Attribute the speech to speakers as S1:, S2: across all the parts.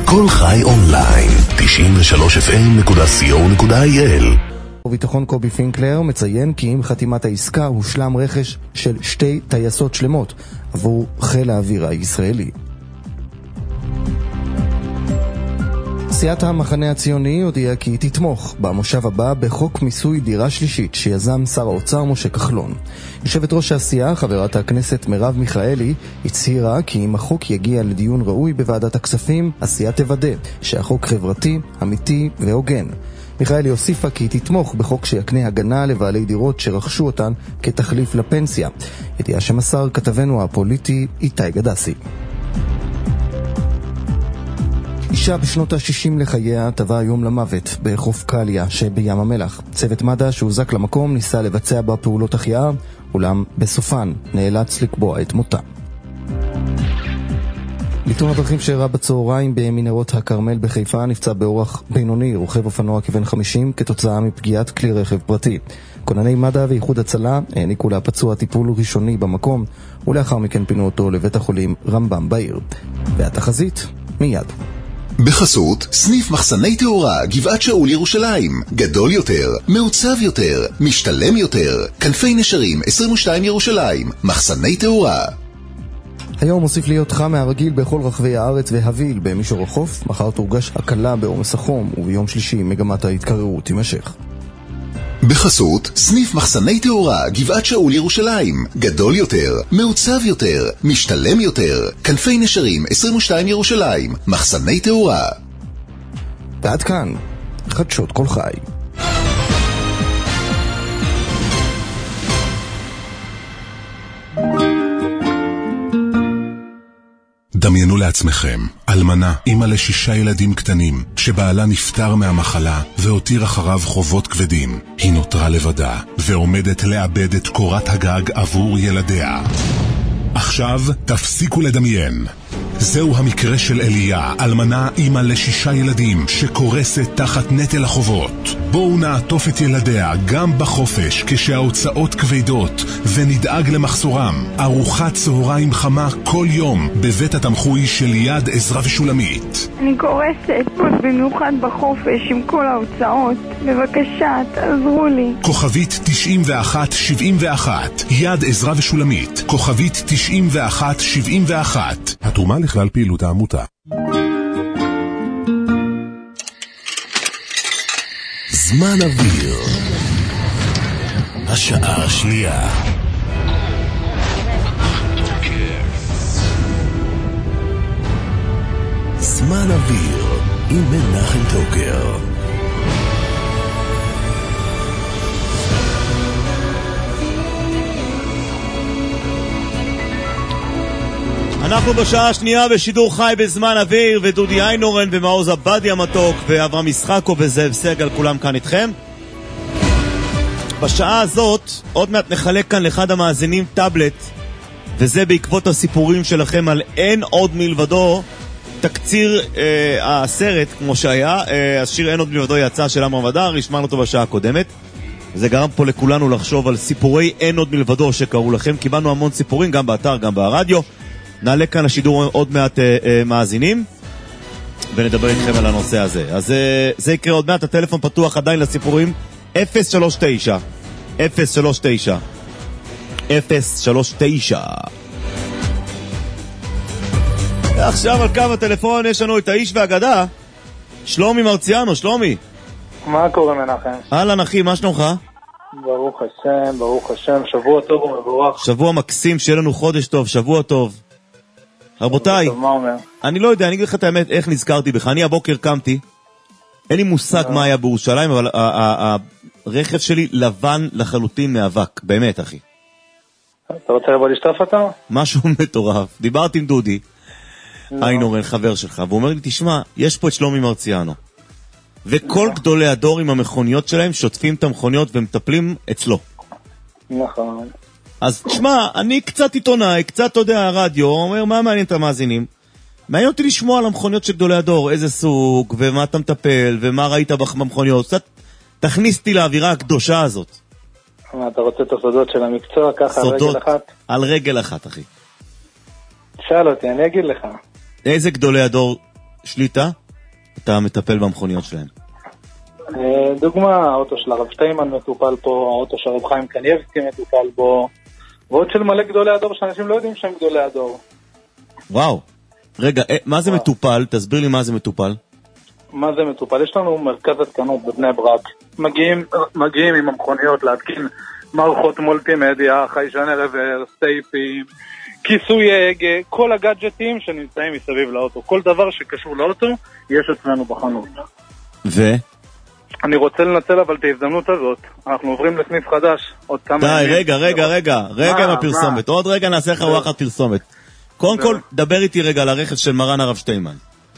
S1: כל חי אונליין, 93fm.co.il.
S2: וביטחון קובי פינקלר מציין כי עם חתימת העסקה הושלם רכש של 2 טייסות שלמות עבור חיל האוויר הישראלי. סיעת המחנה הציוני הודיעה כי היא תתמוך במושב הבא בחוק מיסוי דירה שלישית שיזם שר האוצר משה כחלון. יושבת ראש הסיעה, חברת הכנסת מרב מיכאלי, הצהירה כי אם החוק יגיע לדיון ראוי בוועדת הכספים, הסיעה תוודא שהחוק חברתי, אמיתי והוגן. מיכאלי הוסיפה כי היא תתמוך בחוק שיקנה הגנה לבעלי דירות שרכשו אותן כתחליף לפנסיה. ידיעה שמסר כתבנו הפוליטי איתי גדסי. אישה בשנות ה-60 לחייה טבעה היום למוות בחוף קליה שבים המלח. צוות מד"א שהוזק למקום ניסה לבצע בה פעולות החייאה, אולם בסופן נאלץ לקבוע את מותה. לתאונת דרכים שאירע בצהריים במנהרות הכרמל בחיפה נפצע באורח בינוני רוכב אופנוע כבן 50 כתוצאה מפגיעת כלי רכב פרטי. כונני מד"א ואיחוד הצלה העניקו לפצוע טיפול ראשוני במקום, ולאחר מכן פינו אותו לבית החולים רמב"ם בעיר. והתחזית מיד.
S1: בחסות סניף מחסני תאורה גבעת שאול ירושלים, גדול יותר, מעוצב יותר, משתלם יותר, כנפי נשרים 22 ירושלים, מחסני תאורה.
S2: היום מוסיף להיות חם מהרגיל בכל רחבי הארץ והביל במישור החוף. מחר תורגש הקלה בעומס החום, וביום שלישי מגמת ההתקררות תימשך.
S1: בחסות סניף מחסני תאורה גבעת שאול ירושלים, גדול יותר, מעוצב יותר, משתלם יותר, כנפי נשרים 22 ירושלים, מחסני תאורה.
S2: ועד כאן חדשות כל חי.
S1: דמיינו לעצמכם, אלמנה, אמא ל6 ילדים קטנים, שבעלה נפטר מהמחלה והותיר אחריו חובות כבדים. היא נותרה לבדה ועומדת לאבד את קורת הגג עבור ילדיה. עכשיו תפסיקו לדמיין. זהו המקרה של אליה, אלמנה אמא ל6 ילדים שקורסת תחת נטל החובות. בואו נעטוף את ילדיה גם בחופש כשההוצאות כבדות ונדאג למחסורם. ארוחת צהריים חמה כל יום בבית התמחוי של יד עזרא ושולמית.
S3: אני קורסת, במיוחד בחופש עם כל ההוצאות. בבקשה, תעזרו לי.
S1: כוכבית 9171 יד עזרא ושולמית, כוכבית 9171. התרומה לכלל פעילות העמותה. זמן אוויר, השעה השנייה. זמן אוויר עם מנחם טוקר.
S4: אנחנו בשעה השנייה בשידור חי בזמן אוויר, ודודי איינורן ומעוז עבדי המתוק ואברהם ישחקו וזאב סגל, כולם כאן איתכם. בשעה הזאת עוד מעט נחלק כאן לאחד המאזינים טאבלט, וזה בעקבות הסיפורים שלכם על אין עוד מלבדו. תקציר הסרט כמו שהיה, השיר אין עוד מלבדו יצא של עמרם ודר, השמענו אותו בשעה הקודמת. זה גרם פה לכולנו לחשוב על סיפורי אין עוד מלבדו שקראו לכם. קיבלנו המון סיפורים גם באתר גם ברדיו. נעלה כאן לשידור עוד מעט מאזינים ונדבר איתכם על הנושא הזה. אז זה יקרה עוד מעט. הטלפון פתוח עדיין לסיפורים 039 039 039. עכשיו על קו הטלפון יש לנו את האיש והאגדה שלומי מרציאנו. שלומי,
S5: מה קורה מנחם?
S4: אהלן אחי, מה שלומך?
S5: ברוך השם, ברוך השם, שבוע טוב ומבורך.
S4: שבוע מקסים, שיהיה לנו חודש טוב, שבוע טוב. רבותיי, אני לא יודע, אני אגיד לך את האמת איך נזכרתי בך. אני הבוקר קמתי, אין לי מושג מה היה בירושלים, אבל הרכב שלי לבן לחלוטין מאבק, באמת אחי.
S5: אתה רוצה לבוא לשטוף אותו?
S4: משהו מטורף. דיברתי עם דודי איינורן, חבר שלך, והוא אומר לי, תשמע, יש פה את שלומי מרציאנו, וכל גדולי הדור עם המכוניות שלהם שוטפים את המכוניות ומטפלים אצלו.
S5: נכון.
S4: אז תשמע, אני קצת עיתונאי, קצת, אתה יודע, הרדיו, אומר, מה מעניין את המאזינים? מעניין אותי לשמוע על המכוניות של גדולי הדור, איזה סוג, ומה אתה מטפל, ומה ראית במכוניות. קצת תכניס אותי לאווירה הקדושה הזאת.
S5: אתה רוצה את הסודות של המקצוע, ככה על רגל אחת?
S4: על רגל אחת, אחי.
S5: שאל אותי, אני אגיד לך.
S4: איזה גדולי הדור שליטה אתה מטפל במכוניות שלהם?
S5: דוגמה, האוטו של הרב שטיימן מטופל פה, האוטו של הרב חיים קנייבסקי מטופל בו, ועוד של מלא גדולי הדור שאנשים לא יודעים שהם גדולי הדור.
S4: וואו. רגע, מה זה מטופל? תסביר לי מה זה מטופל.
S5: מה זה מטופל? יש לנו מרכז התקנות בבני ברק. מגיעים עם המכוניות להתקין מערכות מולטימדיה, חיישני רוורס, טייפים, כיסוי הגה, כל הגאדג'טים שנמצאים מסביב לאוטו. כל דבר שקשור לאוטו יש אצלנו בחנות. אני רוצה לנצל אבל את ההזדמנות הזאת. אנחנו עוברים לסניף חדש עוד כמה
S4: ימים. די, רגע עם הפרסומת. עוד רגע נעשה לך וואחד פרסומת. קודם כל, דבר איתי רגע על הרכס של מרן הרב שטיימן.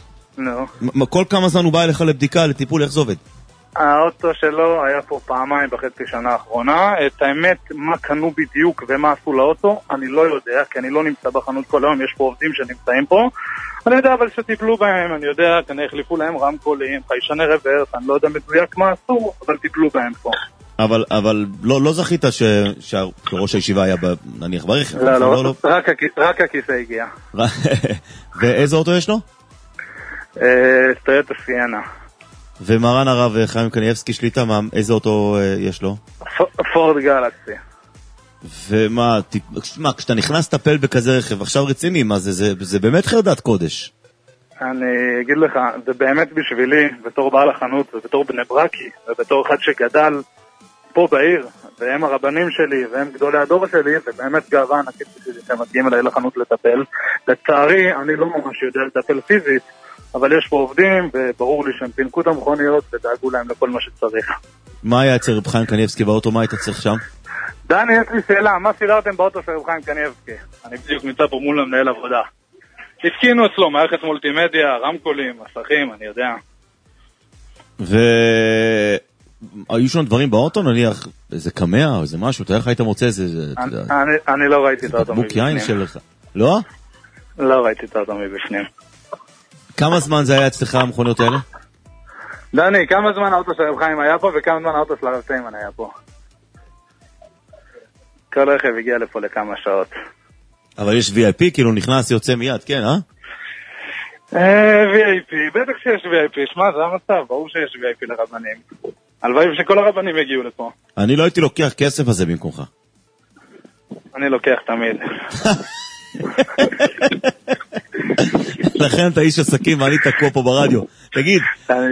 S4: כל כמה זמן הוא בא אליך לבדיקה, לטיפול, איך זה עובד?
S5: האוטו שלו היה פה פעמיים בחצי שנה האחרונה. את האמת, מה קנו בדיוק ומה עשו לאוטו, אני לא יודע, כי אני לא נמצא בחנות כל היום, יש פה עובדים שנמצאים פה. אני יודע אבל שטיפלו בהם, אני יודע, כנראה החליפו להם רמקולים, חיישני רוורס, אני לא יודע מדויק מה עשו, אבל טיפלו בהם פה.
S4: אבל לא זכית שראש הישיבה היה נניח ברכב?
S5: לא, רק הכיסא הגיע.
S4: ואיזה אוטו יש לו?
S5: טויוטה סיאנה.
S4: ומרן הרב חיים קנייבסקי שליטה, איזה אוטו יש לו?
S5: פורד גלקסי.
S4: ומה, כשאתה נכנס לטפל בכזה רכב, עכשיו רציני, מה זה באמת חרדת קודש.
S5: אני אגיד לך, זה באמת בשבילי, בתור בעל החנות ובתור בני ברקי, ובתור אחד שגדל פה בעיר, והם הרבנים שלי, והם גדולי הדור שלי, זה באמת גאווה ענקית בשבילי שהם מגיעים אליי לחנות לטפל. לצערי, אני לא ממש יודע לטפל פיזית, אבל יש פה עובדים, וברור לי שהם פינקו את המכוניות ודאגו להם לכל מה שצריך.
S4: מה היה אצל רב חיים קנייבסקי באוטו? מה היית צריך שם?
S5: דני, יש לי שאלה, מה סידרתם באוטו של רב חיים קנייבסקי? אני בדיוק נמצא פה מול המנהל עבודה. התקינו אצלו מערכת מולטימדיה, רמקולים, מסכים, אני יודע.
S4: היו שם דברים באוטו, נניח, איזה קמע או איזה משהו, אתה איך היית מוצא איזה...
S5: אני לא ראיתי את האוטו מבפנים.
S4: לא?
S5: לא ראיתי את האוטו מבפנים.
S4: כמה זמן זה היה אצלך המכוניות האלה?
S5: דני, כמה זמן האוטו של רב חיים היה פה וכמה זמן האוטו של הרב שטיימן היה פה? כל רכב הגיע לפה לכמה שעות. אבל
S4: יש VIP, כאילו נכנס יוצא מיד, כן, אה?
S5: VIP, בטח שיש VIP, שמה, זה המצב, ברור שיש VIP לרבנים. הלוואי שכל הרבנים הגיעו לפה.
S4: אני לא הייתי לוקח כסף הזה במקומך.
S5: אני לוקח תמיד.
S4: לכן אתה איש עסקים ואני תקוע פה ברדיו. תגיד,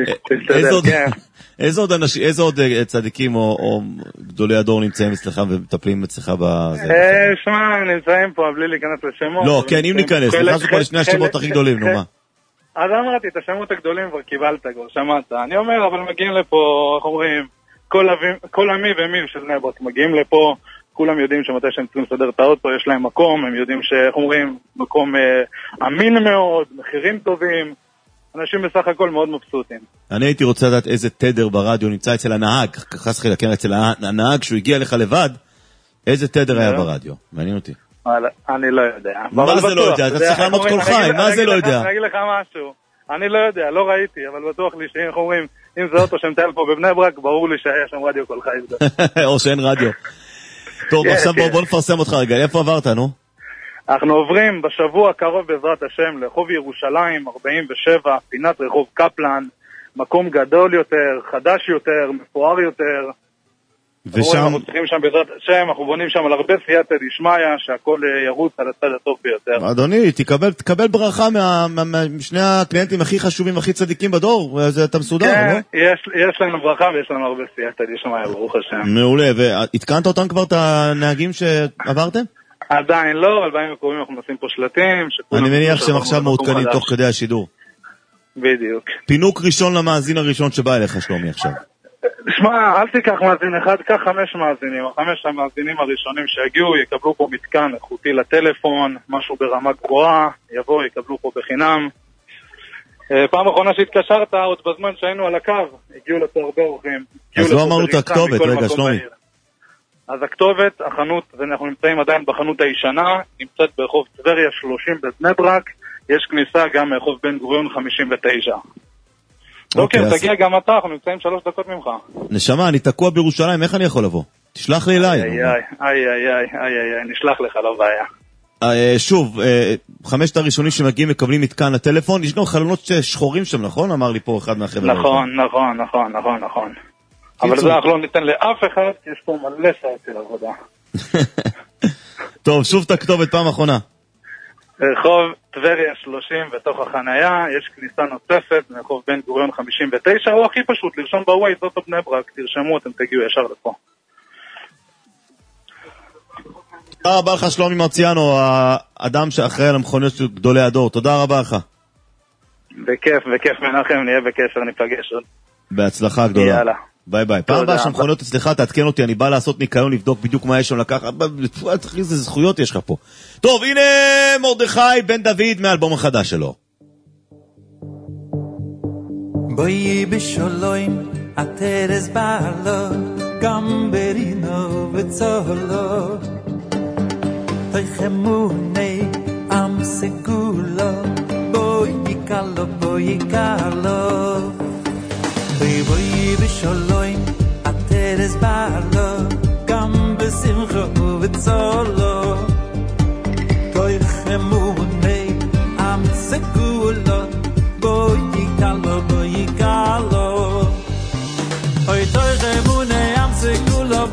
S4: איזה עוד צדיקים או גדולי הדור נמצאים אצלך ומטפלים אצלך בזה?
S5: שמע, נמצאים פה בלי להיכנס לשמות.
S4: לא, כן, אם ניכנס, נכנסנו פה לשני השמות הכי גדולים, נו מה?
S5: אז אמרתי, את השמות הגדולים כבר קיבלת, כבר שמעת. אני אומר, אבל מגיעים לפה, איך אומרים, כל עמי ומי של בני ברק מגיעים לפה, כולם יודעים שמתי שהם צריכים לסדר את האוטו, יש להם מקום, הם יודעים שאיך אומרים, מקום אמין מאוד, מחירים טובים, אנשים בסך הכל מאוד מבסוטים.
S4: אני הייתי רוצה לדעת איזה תדר ברדיו נמצא אצל הנהג, חס וחלילה, אצל הנהג שהוא הגיע לך לבד, איזה תדר היה ברדיו, מעניין אותי.
S5: אני לא יודע.
S4: מה זה לא יודע? אתה צריך לעמוד כל חיים, מה זה לא יודע?
S5: אני אגיד לך משהו, אני לא יודע, לא ראיתי, אבל בטוח לי שאם אומרים, אם זה אוטו שמטייל פה בבני ברק, ברור לי שהיה שם רדיו כל חיים.
S4: או שאין רדיו. טוב, עכשיו בוא נפרסם אותך רגע, איפה עברת, נו?
S5: אנחנו עוברים בשבוע הקרוב בעזרת השם לחוב ירושלים 47, פינת רחוב קפלן, מקום גדול יותר, חדש יותר, מפואר יותר. ושם... אנחנו צריכים שם בעזרת השם, אנחנו בונים שם על הרבה סייעתא דשמיא, שהכל ירוץ על הצד הטוב ביותר.
S4: אדוני, תקבל ברכה משני הקליינטים הכי חשובים, הכי צדיקים בדור, אתה מסודר,
S5: כן,
S4: לא?
S5: יש לנו ברכה ויש לנו הרבה סייעתא דשמיא, ברוך השם.
S4: מעולה, והתקנת אותם כבר את הנהגים שעברתם?
S5: עדיין לא, אבל בימים הקרובים אנחנו נשים פה שלטים.
S4: אני מניח שהם עכשיו מעודכנים תוך כדי השידור.
S5: בדיוק.
S4: פינוק ראשון למאזין הראשון שבא אליך, שלומי, עכשיו.
S5: שמע, אל תיקח מאזין אחד, קח 5 מאזינים. 5 המאזינים הראשונים שהגיעו יקבלו פה מתקן איכותי לטלפון, משהו ברמה גבוהה, יבואו, יקבלו פה בחינם. פעם אחרונה שהתקשרת, עוד בזמן שהיינו על הקו, הגיעו לפה הרבה אורחים.
S4: אז לא אמרנו את הכתובת, רגע, שלומי.
S5: אז הכתובת, החנות, ואנחנו נמצאים עדיין בחנות הישנה, נמצאת ברחוב טבריה 30 בבני ברק, יש כניסה גם מרחוב בן גוריון 59. אוקיי, תגיע גם אתה, אנחנו נמצאים 3 דקות ממך.
S4: נשמה, אני תקוע בירושלים, איך אני יכול לבוא? תשלח לי אליי.
S5: נשלח לך, לא בעיה.
S4: שוב, 5 הראשונים שמגיעים מקבלים מתקן לטלפון, יש גם חלונות שחורים שם, נכון? אמר לי פה אחד מהחבר'ה.
S5: נכון. אבל זה אנחנו לא ניתן לאף אחד, כי יש פה מלא שעות של עבודה.
S4: טוב, שוב תכתובת פעם אחרונה.
S5: רחוב טבריה 30 בתוך החנייה, יש כניסה נוספת מרחוב בן גוריון 59, או הכי פשוט, לרשום בוואי, זאת בני ברק, תרשמו, אתם תגיעו ישר לפה.
S4: תודה רבה לך שלומי מרציאנו, האדם שאחראי על המכוניות של גדולי הדור, תודה רבה לך.
S5: בכיף מנחם, נהיה בקשר, ניפגש עוד.
S4: בהצלחה גדולה.
S5: יאללה.
S4: ביי ביי. פעם הבאה שהמכוניות אצלך, תעדכן אותי, אני בא לעשות ניקיון, לבדוק בדיוק מה יש שם לקחת, איזה זכויות יש לך פה. טוב, הנה מרדכי בן דוד מהאלבום החדש שלו.
S6: בואי בשלום, התרס בעלו, גם ברינו וצולו. תחמוני עם סגולו, בואי קלו. בואי בשלום, התרס בעלו, גם בשמחו וצולו. תחמוני עם סגולו, בואי קלו. אוי תחמוני עם סגולו,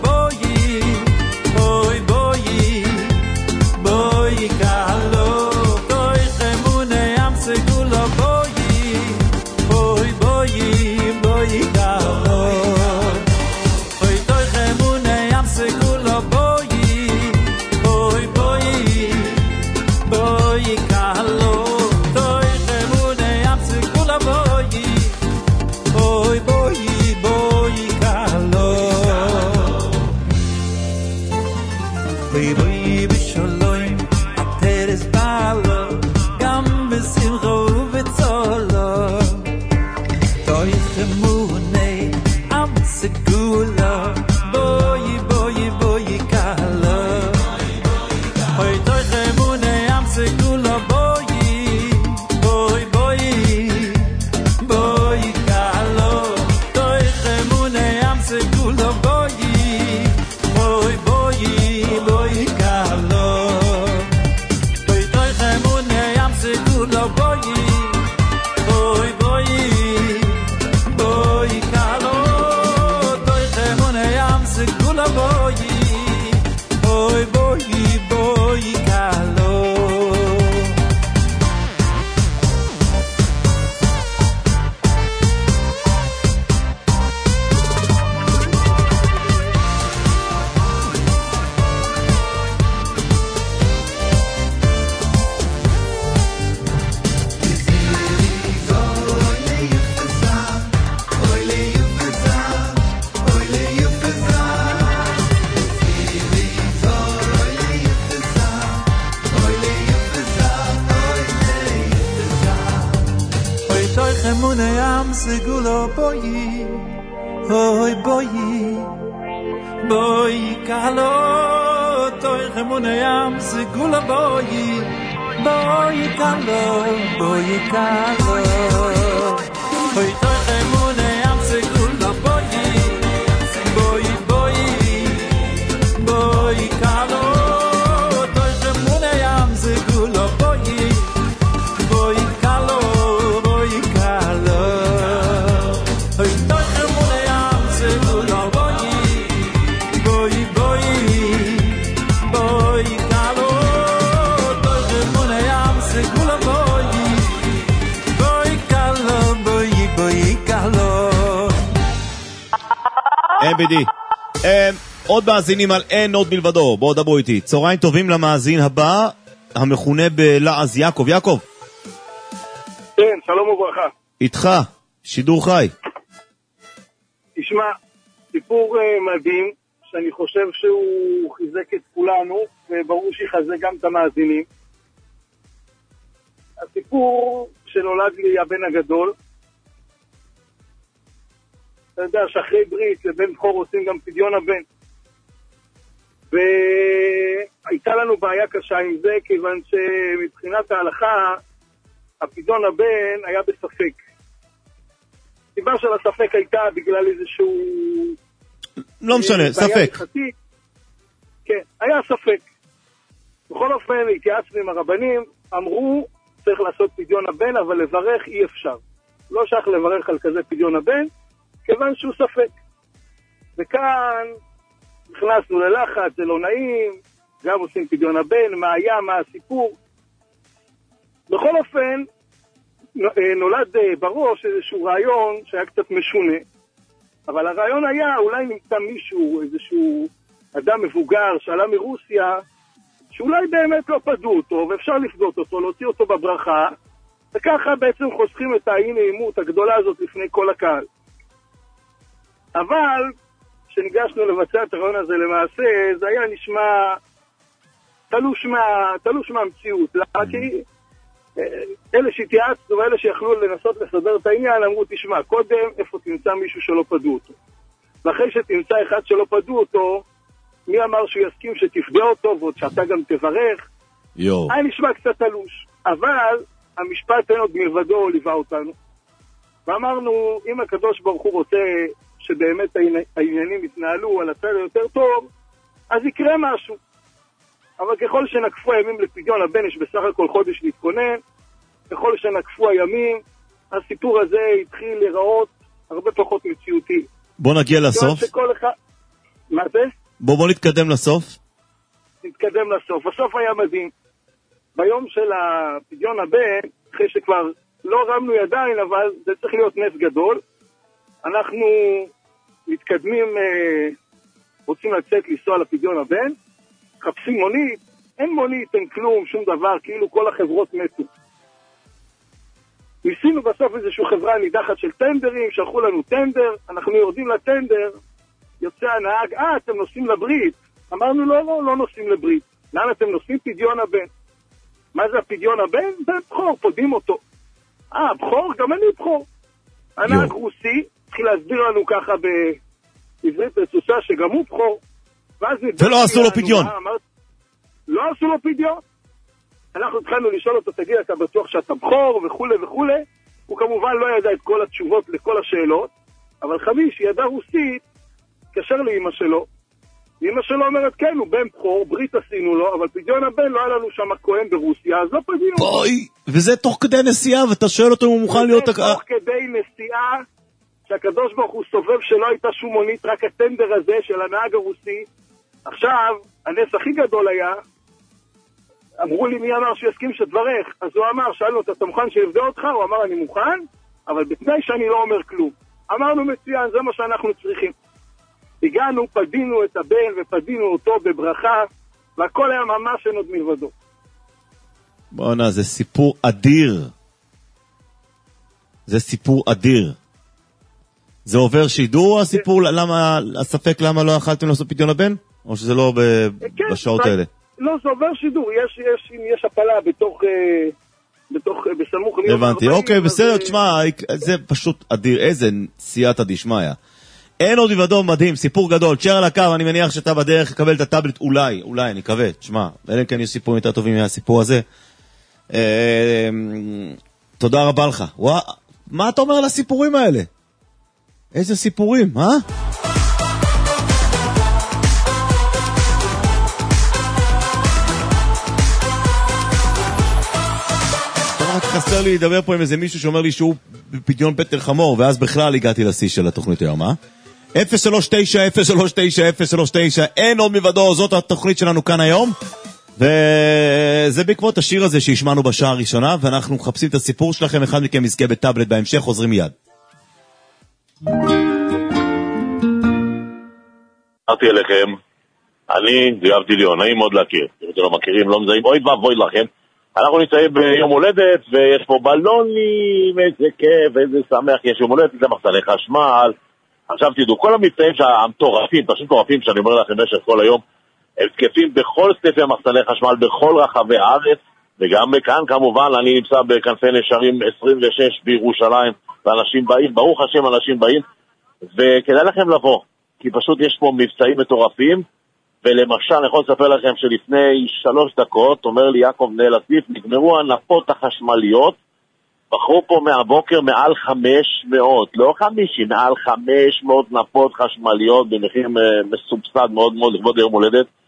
S4: עוד מאזינים על אין עוד מלבדו. בואו דברו איתי. צהריים טובים למאזין הבא, המכונה בלעז יעקב. יעקב.
S5: כן, שלום וברכה.
S4: איתך, שידור חי.
S5: תשמע, סיפור מדהים, שאני חושב שהוא חיזק את כולנו, וברור שיחזק גם את המאזינים. הסיפור שנולד לי הבן הגדול, אתה יודע שאחרי ברית לבן בכור עושים גם פדיון הבן. והייתה לנו בעיה קשה עם זה, כיוון שמבחינת ההלכה, הפדיון הבן היה בספק. הסיבה של הספק הייתה בגלל איזשהו...
S4: לא משנה, ספק.
S5: כן, היה ספק. בכל אופן, התייעצנו עם הרבנים, אמרו, צריך לעשות פדיון הבן, אבל לברך אי אפשר. לא שייך לברך על כזה פדיון הבן, כיוון שהוא ספק. וכאן נכנסנו ללחץ, זה לא נעים, גם עושים פדיון הבן, מה היה, מה הסיפור. בכל אופן, נולד בראש איזשהו רעיון שהיה קצת משונה, אבל הרעיון היה, אולי נמצא מישהו, איזשהו אדם מבוגר שעלה מרוסיה, שאולי באמת לא פדו אותו, ואפשר לפדות אותו, להוציא אותו בברכה, וככה בעצם חוסכים את האי-נעימות הגדולה הזאת לפני כל הקהל. אבל, כשניגשנו לבצע את הרעיון הזה למעשה, זה היה נשמע תלוש מהמציאות. למה? כי אלה שהתייעצנו ואלה שיכלו לנסות לסדר את העניין, אמרו, תשמע, קודם איפה תמצא מישהו שלא פדו אותו. ואחרי שתמצא אחד שלא פדו אותו, מי אמר שהוא יסכים שתפדה אותו, ועוד שאתה גם תברך? היה נשמע קצת תלוש. אבל המשפט אין עוד מלבדו ליווה אותנו. ואמרנו, אם הקדוש ברוך הוא רוצה שבאמת העניינים יתנהלו על הצד היותר טוב, אז יקרה משהו. אבל ככל שנקפו הימים לפדיון הבן, יש בסך הכל חודש להתכונן, ככל שנקפו הימים, הסיפור הזה התחיל להיראות הרבה פחות מציאותי.
S4: בוא נגיע לסוף.
S5: מה זה?
S4: בוא נתקדם לסוף.
S5: נתקדם לסוף. הסוף היה מדהים. ביום של הפדיון הבן, אחרי שכבר לא רמנו ידיים, אבל זה צריך להיות נס גדול, אנחנו מתקדמים, רוצים לצאת לנסוע לפדיון הבן, חפשים מונית, אין מונית, אין כלום, שום דבר, כאילו כל החברות מתו. ניסינו בסוף איזושהי חברה נידחת של טנדרים, שלחו לנו טנדר, אנחנו יורדים לטנדר, יוצא הנהג, אתם נוסעים לברית. אמרנו, לא נוסעים לברית. לאן אתם נוסעים? פדיון הבן. מה זה הפדיון הבן? זה בחור, פודים אותו. בחור? גם אני בחור. הנהג רוסי, התחיל להסביר לנו ככה בעברית רצוצה שגם הוא בחור.
S4: ולא עשו לו פדיון.
S5: לא עשו לו פדיון. אנחנו התחלנו לשאול אותו, תגיד, אתה בטוח שאתה בחור וכו' וכו'. הוא כמובן לא ידע את כל התשובות לכל השאלות, אבל חמיש, ידע רוסית, קשר לאמא שלו. אמא שלו אומרת, כן, הוא בן בחור, ברית עשינו לו, אבל פדיון הבן לא היה לנו שם כהן ברוסיה, אז לא פדינו.
S4: בואי, וזה תוך כדי נסיעה, ואתה שואל אותו אם הוא מוכן להיות...
S5: תוך כדי נסיעה, שהקדוש ברוך הוא סובב שלא הייתה שום מונית, רק הטנדר הזה של הנהג הרוסי. עכשיו, הנס הכי גדול היה, אמרו לי מי אמר שיסכים שתברך, אז הוא אמר, שאלנו, אתה מוכן שיבדה אותך? הוא אמר, אני מוכן, אבל בתנאי שאני לא אומר כלום. אמרנו, מצוין, זה מה שאנחנו צריכים. הגענו, פדינו את הבן ופדינו אותו בברכה, והכל היה ממש אין עוד מלבדו.
S4: בוא'נה, זה סיפור אדיר. זה סיפור אדיר. זה עובר שידור הסיפור, הספק למה לא אכלתם לעשות פדיון הבן? או שזה לא בשעות האלה?
S5: לא, זה עובר שידור, יש הפלה בסמוך...
S4: הבנתי, אוקיי, בסדר, תשמע, זה פשוט אדיר, איזה סייעתא דשמיא. אין עוד מלבדו, מדהים, סיפור גדול. תשאר על הקו, אני מניח שאתה בדרך לקבל את הטאבלט, אולי, אני מקווה, תשמע, אלא אם כן יש סיפורים יותר טובים מהסיפור הזה. תודה רבה לך. מה אתה אומר על הסיפורים האלה? איזה סיפורים, רק חסר לי לדבר פה עם איזה מישהו שאומר לי שהוא בפדיון פטר חמור, ואז בכלל הגעתי לשיא של התוכנית היום, 039-039-039, אין עוד מלבדו, זאת התוכנית שלנו כאן היום, וזה בעקבות השיר הזה שהשמענו בשעה הראשונה, ואנחנו מחפשים את הסיפור שלכם, אחד מכם יזכה בטאבלט בהמשך, חוזרים מיד.
S7: אמרתי אליכם, אני זיאב דיליון, נעים מאוד להכיר, אם אתם לא מכירים, לא מזהים, אוי ואבוי לכם. אנחנו נמצאים ביום הולדת, ויש פה בלונים, איזה כיף, איזה שמח, יש יום הולדת, זה מחסני חשמל. עכשיו תדעו, כל המבצעים המטורפים, פשוט מטורפים שאני אומר לכם במשך כל היום, הם תקפים בכל סניפי מחסני חשמל, בכל רחבי הארץ, וגם כאן כמובן, אני נמצא בכנפי נשרים 26 בירושלים, ואנשים באים, ברוך השם אנשים באים, וכדאי לכם לבוא, כי פשוט יש פה מבצעים מטורפים, ולמשל, אני יכול לספר לכם שלפני 3 דקות, אומר לי יעקב מנהל הסניף, נגמרו הנפות החשמליות, בחרו פה מהבוקר מעל 500, לא 50, מעל 500 נפות חשמליות, במחיר מסובסד מאוד מאוד לכבוד יום הולדת,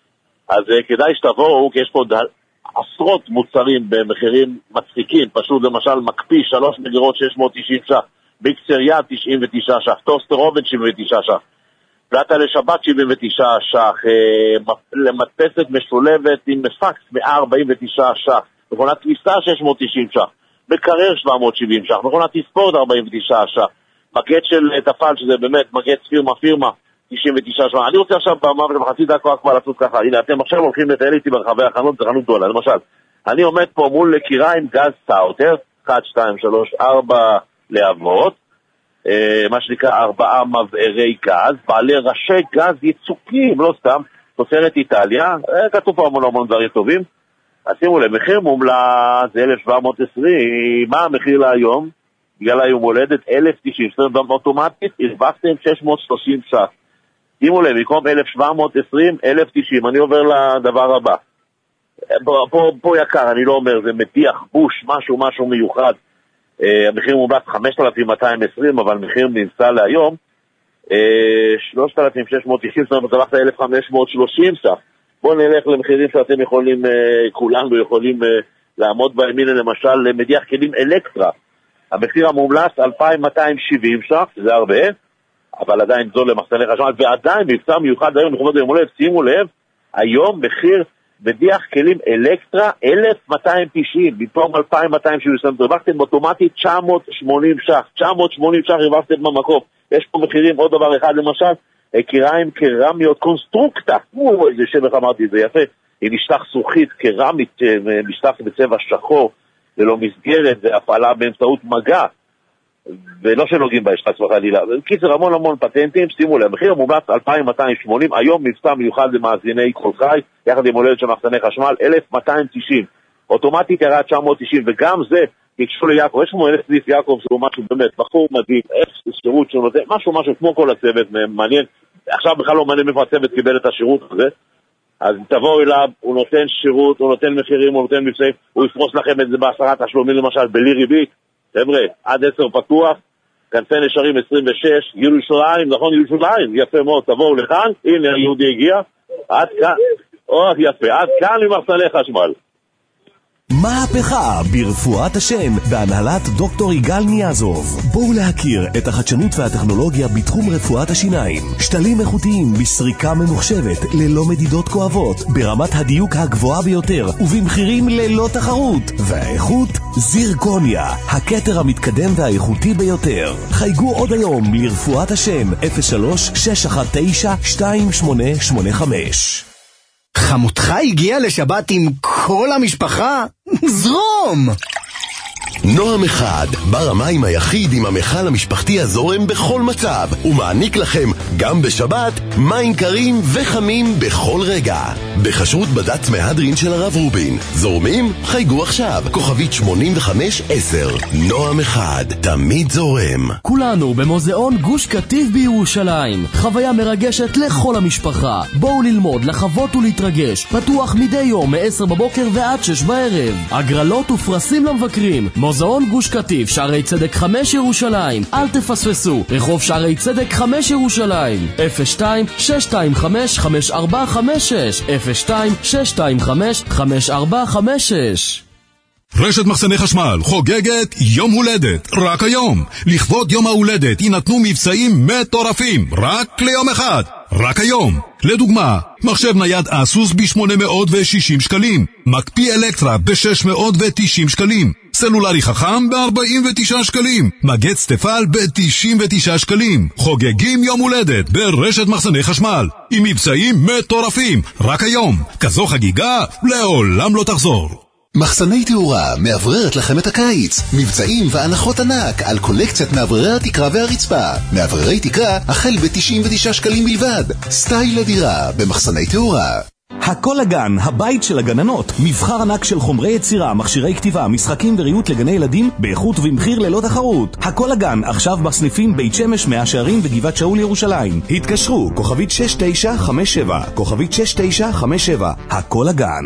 S7: אז כדאי שתבואו, כי יש פה עשרות מוצרים במחירים מצחיקים, פשוט למשל מקפיא 3 מגירות 690 ש"ח, מיקסר יד 99 ש"ח, טוסטר אובן 79 ש"ח, פלטה לשבת 79 ש"ח, למדפסת משולבת עם מפקס 149 ש"ח, מכונת כביסה 690 ש"ח, מקרר 770 ש"ח, מכונת תספורת 49 ש"ח, מגט של תפל, שזה באמת מגט פירמה 99 ש"ח. אני רוצה עכשיו במחצי דקה כבר לעשות ככה, הנה אתם עכשיו הולכים לטייל איתי ברחבי החנות, זה חנות גדולה, למשל, אני עומד פה מול קיריים גז סאוטר, 1, 2, 3, 4 להבות, מה שנקרא 4 מבערי גז, בעלי ראשי גז יצוקים, לא סתם, תוצרת איטליה, כתוב פה המון דברים טובים. אז שימו לב, מחיר מומלה זה 1,720, מה המחיר להיום? בגלל היום הולדת 1,090, זאת אומרת, אוטומטית הרווחתם 630 ש"ח. שימו לב, במקום 1,720, 1,090, אני עובר לדבר הבא. פה יקר, אני לא אומר, זה מדיח בוש, משהו מיוחד. המחיר מומלץ 5,220, אבל מחיר נמצא להיום 3,690, זאת אומרת, הלכת 1,530 ש"ח. בואו נלך למחירים שאתם יכולים, כולנו יכולים לעמוד בהם. הנה למשל, מדיח כלים אלקטרה. המחיר המומלץ 2,270 ש"ח, זה הרבה, אבל עדיין זול למחסני חשמל, ועדיין מבצע מיוחד היום לכבוד יום הולדת, שימו לב, היום מחיר מדיח כלים אלקטרה 1,290, במקום 2,270, זאת אומרת, הרווחתם אוטומטית 980 ש"ח, 980 ש"ח הרווחתם במקום. יש פה מחירים, עוד דבר אחד למשל, קיריים קרמיות קונסטרוקטה, איזה שם איך אמרתי, זה יפה, היא משטח זכוכית קרמית, משטח בצבע שחור, ללא מסגרת, זה הפעלה באמצעות מגע, ולא שנוגעים בה, יש חס וחלילה. קיצר, המון פטנטים, שימו להם, מחיר המומלץ 2,280, היום מבצע מיוחד למאזיני כל חי, יחד עם הולדת של מחסני חשמל, 1,290, אוטומטית ירד 990, וגם זה, תקשו ליעקב, יש כמו 1,000 סניף יעקב, שהוא משהו באמת, בחור מדהים, שירות שהוא נותן, משהו כמו כל הצוות, מעניין, עכשיו בכלל לא מעניין איפה הצוות קיבל את השירות הזה, אז תבואו אליו, הוא נותן שירות, הוא נותן מחירים, הוא נותן מבצעים, הוא יפרוס לכם את זה ב10 תשלומים למשל, בלי ריבית, חבר'ה, עד 10 פתוח, כנפי נשרים 26, ירושלים, נכון ירושלים, יפה מאוד, תבואו לכאן, הנה היהודי הגיע, עד כאן, יפה, עד כאן למחסני חשמל.
S8: מהפכה ברפואת השן בהנהלת דוקטור יגאל ניאזוב. בואו להכיר את החדשנות והטכנולוגיה בתחום רפואת השיניים. שתלים איכותיים בסריקה ממוחשבת ללא מדידות כואבות, ברמת הדיוק הגבוהה ביותר ובמחירים ללא תחרות. והאיכות זירקוניה, הכתר המתקדם והאיכותי ביותר. חייגו עוד היום לרפואת השן 03-619-2885.
S9: חמותך הגיע לשבת עם כל המשפחה? זרום!
S10: נועם אחד, בר המים היחיד עם המכל המשפחתי הזורם בכל מצב, ומעניק לכם גם בשבת מים קרים וחמים בכל רגע. בחשרות בד"ץ מהדרין של הרב רובין. זורמים? חייגו עכשיו, כוכבית 8510. נועם אחד, תמיד זורם.
S11: כולנו במוזיאון גוש קטיף בירושלים. חוויה מרגשת לכל המשפחה. בואו ללמוד, לחוות ולהתרגש. פתוח מדי יום מ-10 בבוקר ועד 6 בערב. הגרלות ופרסים למבקרים. מוזיאון גוש קטיף, שערי צדק 5 ירושלים. אל תפספסו, רחוב שערי צדק 5 ירושלים. 02-625-5456 02-625-5456.
S1: רשת מחסני חשמל חוגגת יום הולדת רק היום. לכבוד יום ההולדת יינתנו מבצעים מטורפים רק ליום אחד, רק היום. לדוגמה, מחשב נייד אסוס ב-860 שקלים, מקפיא אלקטרה ב-690 שקלים, סלולרי חכם ב-49 שקלים, מגט סטפל ב-99 שקלים. חוגגים יום הולדת ברשת מחסני חשמל עם מבצעים מטורפים רק היום. כזו חגיגה לעולם לא תחזור.
S10: מחסני תאורה מאווררת לכם את הקיץ. מבצעים והנחות ענק על קולקציית מאווררי התקרה והרצפה. מאווררי תקרה החל ב-99 שקלים בלבד. סטייל הדירה במחסני תאורה.
S8: הכל הגן, הבית של הגננות. מבחר ענק של חומרי יצירה, מכשירי כתיבה, משחקים וריהוט לגני ילדים באיכות ובמחיר ללא תחרות. הכל הגן עכשיו בסניפים בית שמש, מאה שערים וגבעת שאול ירושלים. התקשרו, כוכבית 6957, כוכבית 6957. הכל הגן.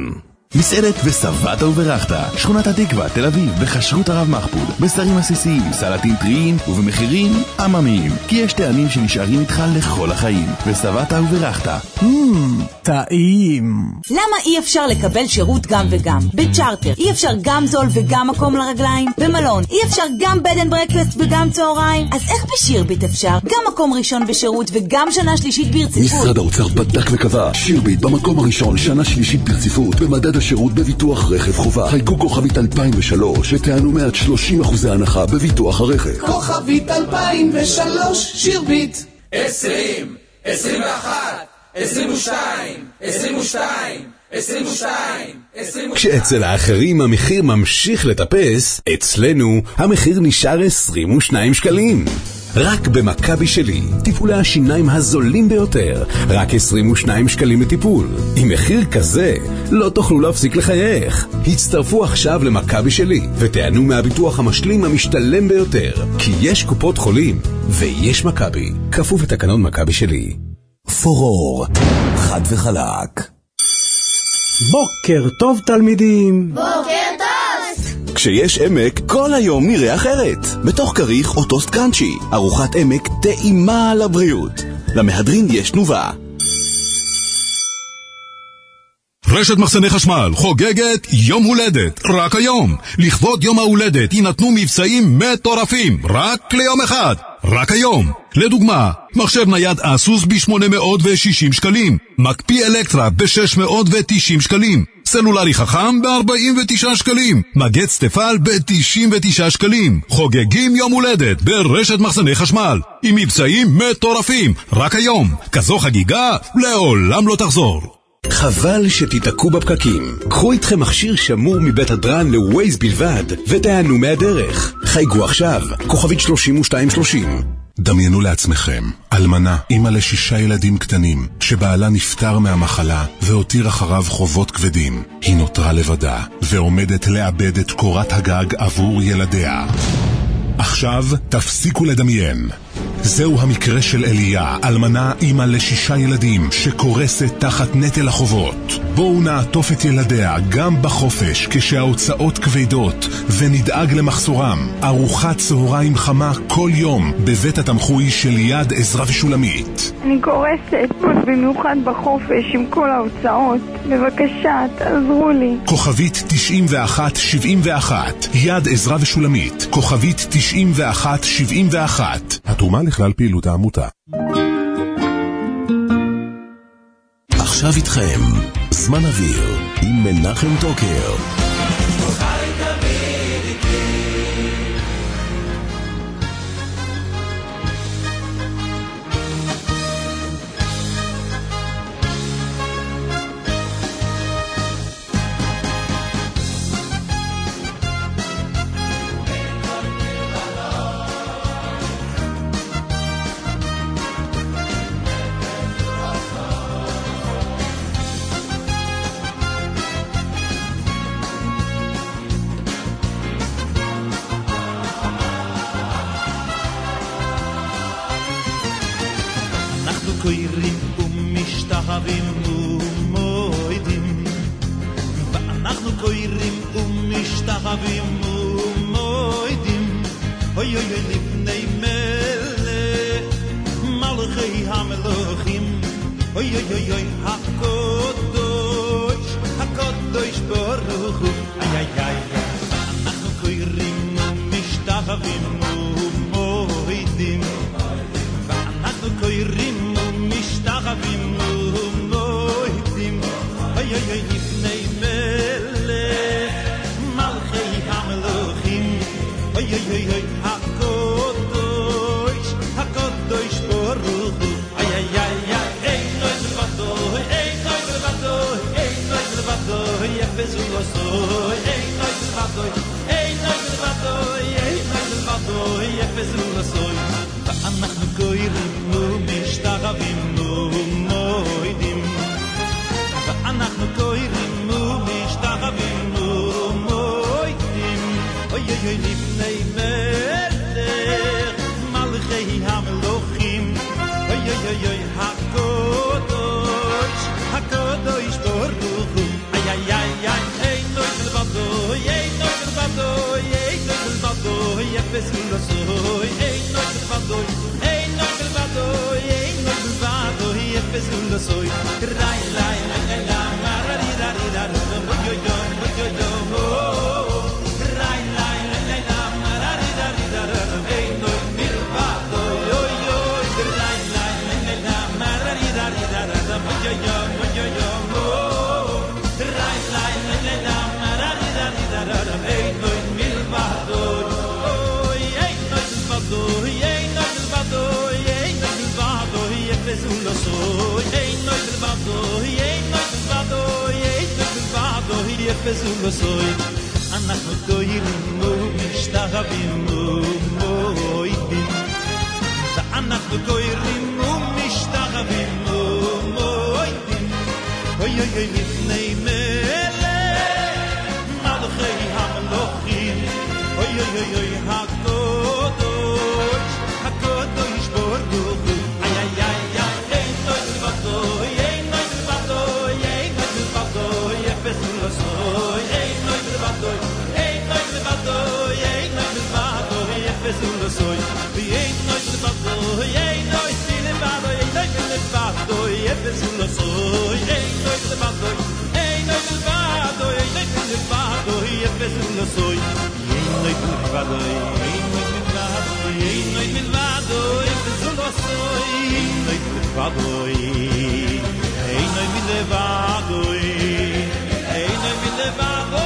S12: מסעדת וסבתא וברכתא, שכונת התקווה, תל אביב, בחשרות הרב מחפוד, בשרים עסיסיים, סלטים טריים ובמחירים עממיים, כי יש טעמים שנשארים איתך לכל החיים. וסבתא וברכתא,
S2: טעים.
S13: למה אי אפשר לקבל שירות גם וגם? בצ'ארטר אי אפשר גם זול וגם מקום לרגליים? במלון אי אפשר גם בד אנד ברקפסט וגם צהריים? אז איך בשירביט אפשר? גם מקום ראשון בשירות וגם שנה שלישית ברציפות.
S14: משרד האוצר בדק וקבע, שירביט במקום הראשון שנה שלישית ברציפות במדד השירות בביטוח רכב חובה. חייגו כוכבית 2003 ותענו 130% הנחה בביטוח הרכב.
S15: כוכבית 2003 שירביט. 20, 21, 22, 22, 22, 22.
S16: כשאצל האחרים המחיר ממשיך לטפס, אצלנו המחיר נשאר 22 שקלים. רק במכבי שלי, טיפולי השיניים הזולים ביותר, רק 22 שקלים לטיפול. עם מחיר כזה, לא תוכלו להפסיק לחייך. הצטרפו עכשיו למכבי שלי, ותענו מהביטוח המשלים המשתלם ביותר, כי יש קופות חולים, ויש מכבי. כפוף לתקנון מכבי שלי.
S8: פורור, חד וחלק.
S17: בוקר טוב תלמידים.
S18: בוקר טוב.
S8: כשיש עמק, כל היום נראה אחרת. בתוך כריך או טוסט קראנצ'י, ארוחת עמק טעימה על הבריאות. למהדרין יש תנובה.
S1: רשת מחסני חשמל חוגגת יום הולדת רק היום. לכבוד יום ההולדת יינתנו מבצעים מטורפים רק ליום אחד, רק היום. לדוגמה, מחשב נייד אסוס ב-860 שקלים, מקפיא אלקטרה ב-690 שקלים, סלולרי חכם ב-49 שקלים, מגץ תפל ב-99 שקלים. חוגגים יום הולדת ברשת מחסני חשמל עם מבצעים מטורפים רק היום. כזו חגיגה לעולם לא תחזור.
S16: חבל שתתעקו בפקקים. קחו איתכם מכשיר שמור מבית הדרן לווייז בלבד ותענו מהדרך. חייגו עכשיו, כוכבית 3230.
S1: דמיינו לעצמכם, אלמנה, אמא ל6 ילדים קטנים, שבעלה נפטר מהמחלה והותיר אחריו חובות כבדים. היא נותרה לבדה ועומדת לאבד את קורת הגג עבור ילדיה. עכשיו תפסיקו לדמיין. זהו המקרה של אליה, אלמנה אמא ל6 ילדים שקורסת תחת נטל החובות. בואו נעטוף את ילדיה גם בחופש כשההוצאות כבדות ונדאג למחסורם. ארוחת צהריים חמה כל יום בבית התמחוי של יד עזרא ושולמית.
S3: אני קורסת, במיוחד בחופש עם כל ההוצאות. בבקשה, תעזרו לי.
S1: כוכבית 9171 יד עזרא ושולמית, כוכבית 9171. התרומה לכלל פעילות העמותה.
S8: עכשיו איתכם זמן אוויר עם מנחם טוקר.
S6: קוירים ומשתהבים ומועדים, ואנחנו קוירים ומשתהבים ומועדים, אוי אוי אוי לפני מלך מלכי המלוכים, אוי אוי אוי אוי הקדוש הקדוש ברוך הוא, איי איי איי. אנחנו קוירים ומשתהבים ומועדים, ואנחנו קוירים משתחווים ומועדים, אוי אוי אוי לפני מלך מלכי המלוכים, אוי אוי אוי אוי הקדוש הקדוש ברוך הוא, איי איי איי איי. אין נוי לבדו, אין נוי לבדו, אין נוי לבדו, יפזו לסוי. אין נוי לבדו, אין נוי לבדו, אין נוי לבדו, יפזו לסוי. ואנחנו קוירים ומשתחווים ומועדים, ואנחנו קוירים ומשתחווים ומועדים, אוי אוי אוי לפני מלך מלכי המלוכים, אוי אוי אוי אוי הקדוש הקדוש ברוך הוא, איי איי איי איי. אנחנו דוירים ומשתחווים ומועידים ואנחנו דוירים ומשתחווים ומועידים אוי אוי אוי לפני מלך מלכי המלוכים אוי אוי אוי אוי הקודש הקודש ברוך הוא איי איי איי אין נוי לבדו אין נוי לבדו אין נוי לבדו יפס ולסוי אין נוי לבדו אין נוי לבדו אין נוי לבדו יפס ולסוי אין נוי לבדו אין נוי לבדו אין נוי לבדו יפס ולסוי אין נוי לבדו אין נוי לבדו אין נוי לבדו יפס ולסוי אין נוי לבדו אין נוי לבדו יפס ולסוי אין נוי לבדו אין נוי לבדו אין נוי לבדו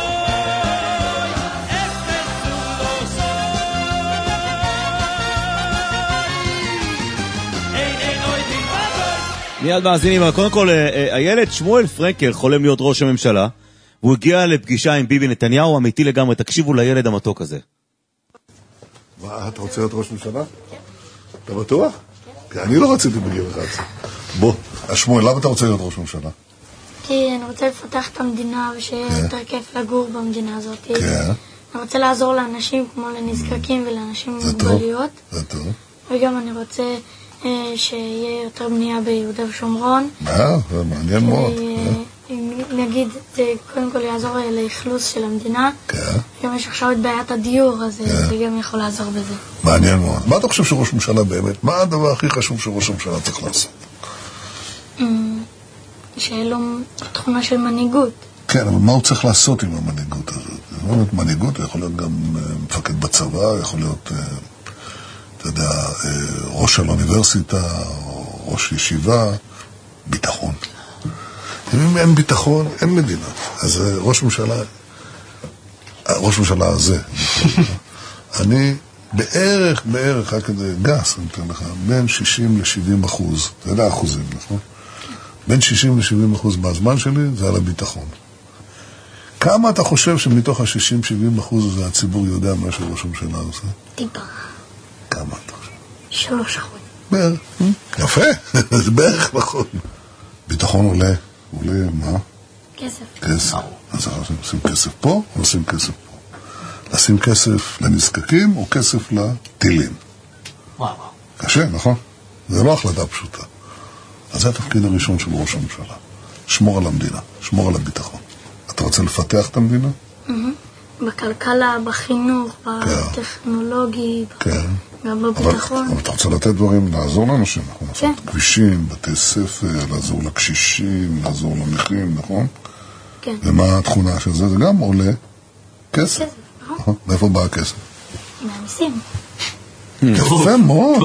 S4: מיד מאזינים, אבל קודם כל, הילד שמואל פרנקל חולם להיות ראש הממשלה, והוא הגיע לפגישה עם ביבי נתניהו, אמיתי לגמרי, תקשיבו לילד המתוק הזה.
S18: מה, אתה רוצה להיות ראש ממשלה? אתה בטוח? כי אני לא רציתי בגיל אחד. בוא, שמואל, למה אתה רוצה להיות ראש ממשלה?
S19: כי אני רוצה לפתח את המדינה ושיהיה יותר כיף לגור במדינה הזאת. אני רוצה לעזור לאנשים כמו לנזקקים ולאנשים עם מוגבלויות.
S18: זה טוב.
S19: וגם אני רוצה שיהיה יותר בנייה ביהודה ושומרון.
S18: זה מעניין מאוד.
S19: נגיד, זה קודם כל יעזור לאכלוס של המדינה. גם יש עכשיו את בעיית הדיור, אז זה גם יכול לעזור בזה.
S18: מעניין מאוד. מה אתה חושב שראש ממשלה באמת? מה הדבר הכי חשוב שראש ממשלה צריך לעשות?
S19: שיהיה לו תכונה של מנהיגות.
S18: כן, אבל מה הוא צריך לעשות עם המנהיגות הזאת? יכול להיות מנהיגות, יכול להיות גם מפקד בצבא, יכול להיות, אתה יודע, ראש של אוניברסיטה, ראש ישיבה, ביטחון. אם אין ביטחון, אין מדינה. אז ראש ממשלה הזה, אני בערך, רק כדי גס, אני אתן לך, בין 60 ל-70%, אתה יודע אחוזים, נכון? בין 60 ל-70% מהזמן שלי זה על הביטחון. כמה אתה חושב שמתוך ה-60-70% הזה הציבור יודע מה שראש הממשלה עושה?
S19: טיפה.
S18: כמה אתה חושב?
S19: 3%.
S18: בערך. יפה, זה בערך נכון. ביטחון עולה מה?
S19: כסף.
S18: אז עושים כסף פה, או עושים כסף פה? לשים כסף לנזקקים או כסף לטילים?
S19: וואו.
S18: קשה, נכון? זה לא החלטה פשוטה. אז זה התפקיד הראשון של ראש הממשלה. שמור על המדינה, שמור על הביטחון. אתה רוצה לפתח את המדינה?
S19: בכלכלה, בחינוך, בטכנולוגי, גם בביטחון.
S18: אבל אתה רוצה לתת דברים, לעזור לאנשים, נכון? לעשות כבישים, בתי ספר, לעזור לקשישים, לעזור לנכים, נכון?
S19: כן.
S18: ומה התכונה של זה? זה גם עולה כסף. מאיפה בא הכסף?
S19: מהמיסים.
S18: יפה מאוד.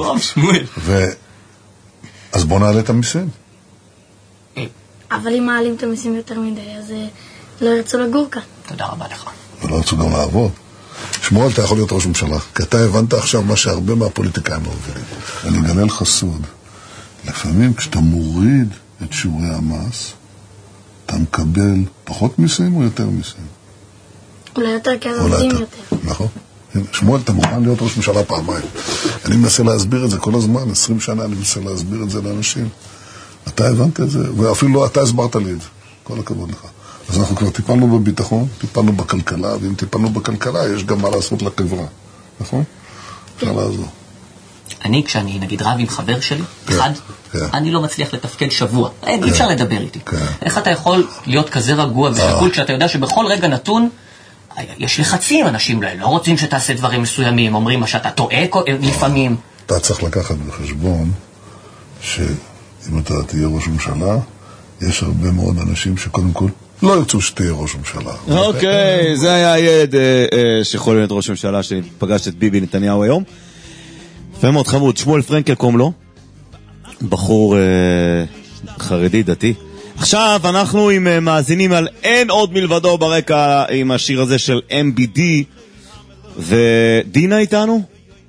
S18: אז בוא נעלה את המיסים.
S19: אבל אם מעלים את המיסים יותר מדי, אז לא ירצו לגור כאן.
S20: תודה רבה לך.
S18: ולא ירצו גם לעבוד. שמואל, אתה יכול להיות ראש ממשלה, כי אתה הבנת עכשיו מה שהרבה מהפוליטיקאים לא מבינים. אני אגלה לך סוד. לפעמים כשאתה מוריד את שיעורי המס, אתה מקבל פחות מיסים או יותר מיסים?
S19: אולי יותר, כי אז עובדים יותר.
S18: נכון. שמואל, אתה מוכן להיות ראש ממשלה פעמיים. אני מנסה להסביר את זה כל הזמן, 20 שנה אני מנסה להסביר את זה לאנשים. אתה הבנת את זה, ואפילו לא אתה הסברת לי את זה. כל הכבוד לך. אז אנחנו כבר טיפלנו בביטחון, טיפלנו בכלכלה, ואם טיפלנו בכלכלה, יש גם מה לעשות לחברה. נכון? אפשר לעזור.
S20: אני, כשאני נגיד רב עם חבר שלי, אחד, אני לא מצליח לתפקד שבוע. אי אפשר לדבר איתי. איך אתה יכול להיות כזה רגוע ושקול כשאתה יודע שבכל רגע נתון יש לחצים, אנשים לא רוצים שתעשה דברים מסוימים, אומרים שאתה טועה לפעמים.
S18: אתה צריך לקחת בחשבון שאם אתה תהיה ראש ממשלה, יש הרבה מאוד אנשים שקודם כל לא ירצו שתהיה ראש ממשלה.
S4: אוקיי, זה היה הילד שיכול להיות ראש ממשלה שפגש את ביבי נתניהו היום. יפה מאוד חמוד, שמואל פרנקל קוראים לו, בחור חרדי דתי. עכשיו אנחנו עם מאזינים על אין עוד מלבדו ברקע עם השיר הזה של MBD. ודינה איתנו?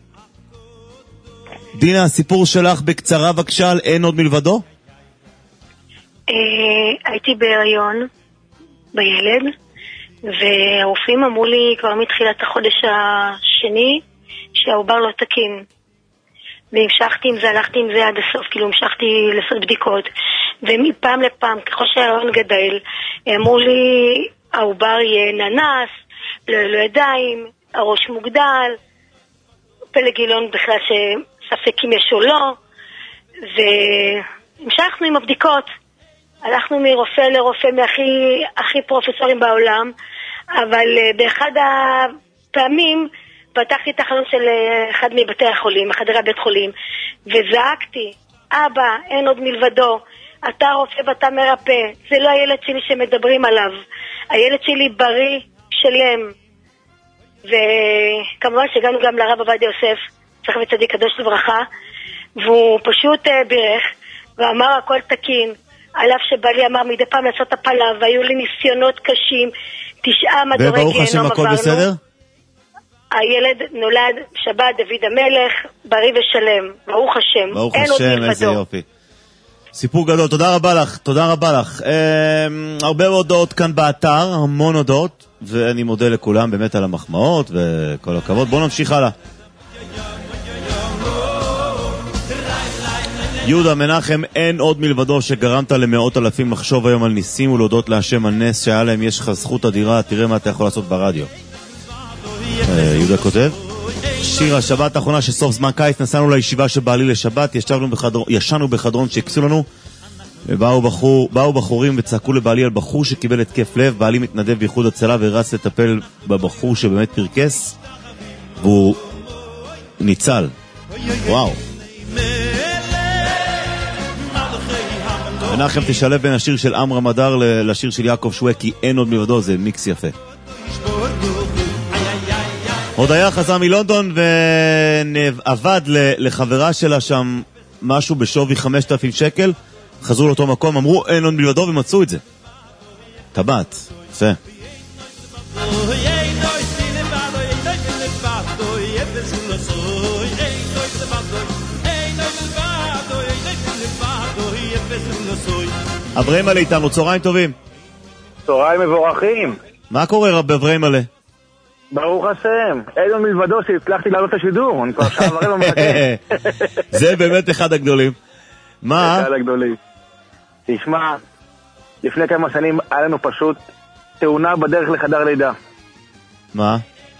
S4: דינה, הסיפור שלך בקצרה בבקשה על אין עוד מלבדו?
S21: הייתי בהיריון בילד, והרופאים אמרו לי כבר מתחילת החודש השני שהעובר לא תקין, והמשכתי עם זה, הלכתי עם זה עד הסוף, כאילו המשכתי לעשות בדיקות, ומפעם לפעם ככל שההיריון גדל אמרו לי העובר יהיה ננס, לא ידיים, הראש מוגדל, פלג גילון בכלל שספק אם יש או לא, והמשכנו עם הבדיקות, הלכנו מרופא לרופא מהכי פרופסורים בעולם, אבל באחד הפעמים פתחתי את החלון של אחד מבתי החולים, חדרי הבית חולים, וזעקתי, אבא, אין עוד מלבדו, אתה רופא ואתה מרפא, זה לא הילד שלי שמדברים עליו, הילד שלי בריא, שלם. וכמובן שהגענו גם לרב עובדיה יוסף, צריך וצדיק קדוש לברכה, והוא פשוט בירך ואמר הכל תקין, על אף שבעלי אמר מדי פעם לעשות הפלה, והיו לי ניסיונות קשים, 9 מדורי גיהנום עברנו. וברוך השם הכל בסדר? הילד נולד שבת דוד המלך, בריא ושלם, ברוך השם.
S4: ברוך השם, איזה יופי. סיפור גדול, תודה רבה לך, תודה רבה לך. הרבה הודעות כאן באתר, המון הודעות, ואני מודה לכולם באמת על המחמאות וכל הכבוד. בואו נמשיך הלאה. יהודה מנחם, אין עוד מלבדו שגרמת למאות אלפים לחשוב היום על ניסים ולהודות להשם על נס שהיה להם, יש לך זכות אדירה, תראה מה אתה יכול לעשות ברדיו. יהודה כותב, שיר השבת האחרונה שסוף זמן קיץ נסענו לישיבה שבעלי לשבת, ישנו בחדרון שהקסו לנו, באו בחורים וצעקו לבעלי על בחור שקיבל התקף לב, בעלי מתנדב בייחוד הצלה ורץ לטפל בבחור שבאמת פרקס והוא ניצל. וואו. מנחם, תשלב בין השיר של עמרם מדר לשיר של יעקב שווקי, אין עוד מלבדו, זה מיקס יפה. הודיה חזרה מלונדון ועבד לחברה שלה שם משהו בשווי 5,000 שקל, חזרו לאותו מקום, אמרו אין עוד מלבדו ומצאו את זה. טבעת, יפה. אברהם עלי איתנו, צהריים טובים.
S22: צהריים מבורכים.
S4: מה קורה רב אברהם עלי?
S22: ברוך השם, אין עוד מלבדו שהצלחתי לעלות את השידור, אני כבר שעה ורבע מחכה.
S4: זה באמת אחד הגדולים. מה?
S22: אחד הגדולים. תשמע, לפני כמה שנים היה לנו פשוט תאונה בדרך לחדר לידה.
S4: מה?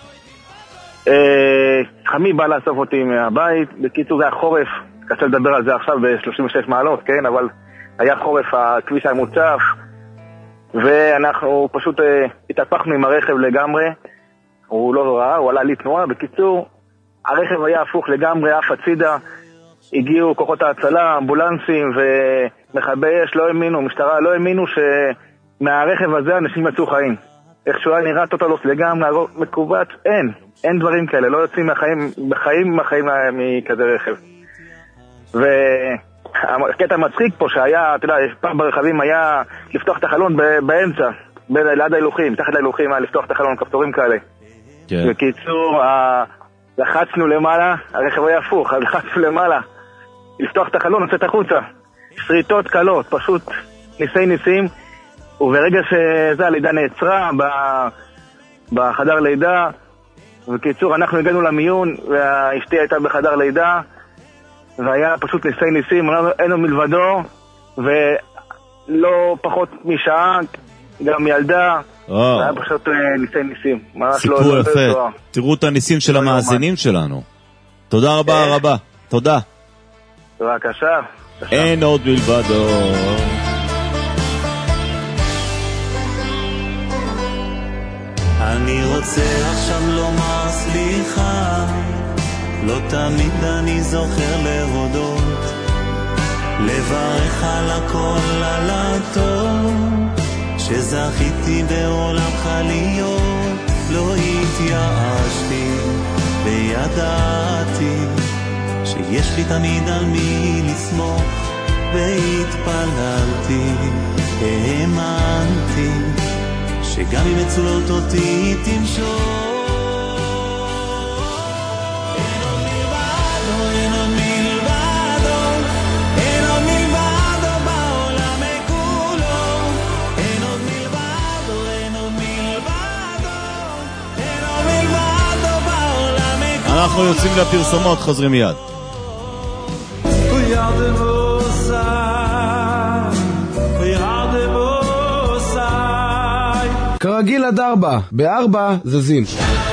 S22: חמי בא לאסוף אותי מהבית, בקיצור זה היה חורף, קשה לדבר על זה עכשיו ב-36 מעלות, כן, אבל היה חורף, הכביש היה מוצף, ואנחנו פשוט התהפכנו עם הרכב לגמרי, הוא לא ראה, הוא עלה לי תנועה, בקיצור, הרכב היה הפוך לגמרי, אף הצידה, הגיעו כוחות ההצלה, אמבולנסים ומכבי אש, לא האמינו, משטרה לא האמינו שמהרכב הזה אנשים יצאו חיים. איכשהו היה נראה טוטלוס לגמרי, מקובץ, אין דברים כאלה, לא יוצאים בחיים מכזה רכב. והקטע מצחיק פה שהיה, אתה יודע, פעם ברכבים היה לפתוח את החלון באמצע, ליד ההילוכים, תחת ההילוכים, לפתוח את החלון, כפתורים כאלה. בקיצור, לחצנו למעלה, הרכב היה הפוך, לחצנו למעלה, לפתוח את החלון, נצאת החוצה, שריטות קלות, פשוט ניסים, וברגע שזה הלידה נעצרה בחדר לידה, בקיצור אנחנו הגענו למיון, והאשתי הייתה בחדר לידה, והיה פשוט ניסים, אין עוד מלבדו, ולא פחות משעה, גם ילדה, זה היה פשוט ניסים.
S4: סיפור יפה, תראו את הניסים של המאזינים שלנו. תודה רבה רבה, תודה.
S22: בבקשה.
S4: אין עוד מלבדו.
S5: אני רוצה עכשיו לומר סליחה, לא תמיד אני זוכר להודות, לברך על הכל, על הטוב שזכיתי בעולם חליות. לא התייאשתי וידעתי שיש לי תמיד על מי לסמוך, והתפללתי, האמנתי שגם אם מצולות אותי תמשוך.
S4: אנחנו יוצאים לפרסומות, חוזרים מיד.
S7: כרגיל עד 4, ב4 זזים.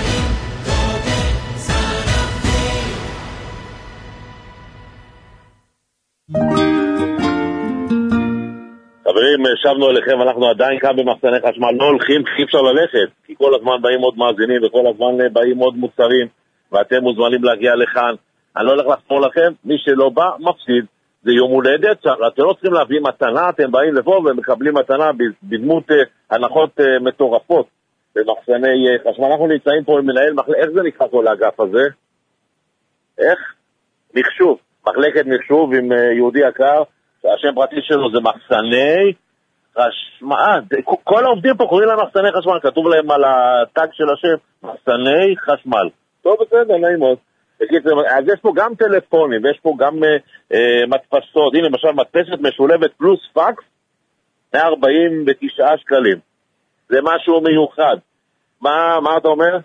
S23: חברים, שבנו אליכם, אנחנו עדיין כאן במחסני חשמל, לא הולכים, אי אפשר ללכת, כי כל הזמן באים עוד מאזינים וכל הזמן באים עוד מוצרים, ואתם מוזמנים להגיע לכאן. אני לא הולך לחפור לכם, מי שלא בא, מפסיד. זה יום הולדת, אתם לא צריכים להביא מתנה, אתם באים לפה ומקבלים מתנה בדמות הנחות מטורפות במחסני חשמל. אנחנו נמצאים פה עם מנהל איך זה נקרא כל האגף הזה? איך? מחשוב, מחלקת מחשוב עם יהודי יקר, השם פרטי שלו זה מחסני חשמל. כל העובדים פה קוראים להם מחסני חשמל, כתוב להם על הטאג של השם, מחסני חשמל. טוב, בסדר, נעים מאוד. אז יש פה גם טלפונים, ויש פה גם מדפסות. הנה, למשל, מדפסת משולבת פלוס פקס, 149 שקלים. זה משהו מיוחד. מה אתה אומר?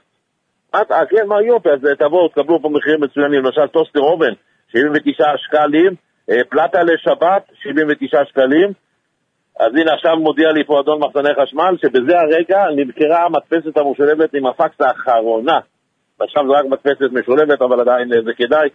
S23: כן, מה יופי, אז תבואו, תקבלו פה מחירים מצוינים. למשל, טוסטר אובן, 79 שקלים, פלטה לשבת, 79 שקלים. אז הנה, עכשיו מודיע לי פה אדון מחסני חשמל, שבזה הרגע נמכרה המדפסת המשולבת עם הפקס האחרונה. עכשיו זה רק מדפסת משולבת, אבל עדיין זה כדאי.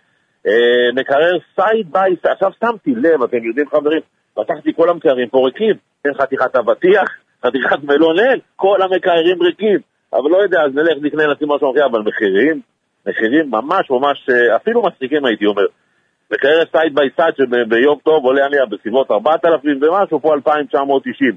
S23: מקרר סייד ביי, עכשיו שמתי לב, אתם יודעים חברים, פתחתי כל המקררים פה ריקים, חתיכת אבטיח, חתיכת מלונל, כל המקררים ריקים, אבל לא יודע, אז נלך נקנה נשים משהו אחר, אבל מחירים ממש ממש, אפילו מצחיקים הייתי אומר. מקרר סייד ביי סייד שביום טוב עולה עליה בסביבות 4,000 ומשהו, פה 2,990.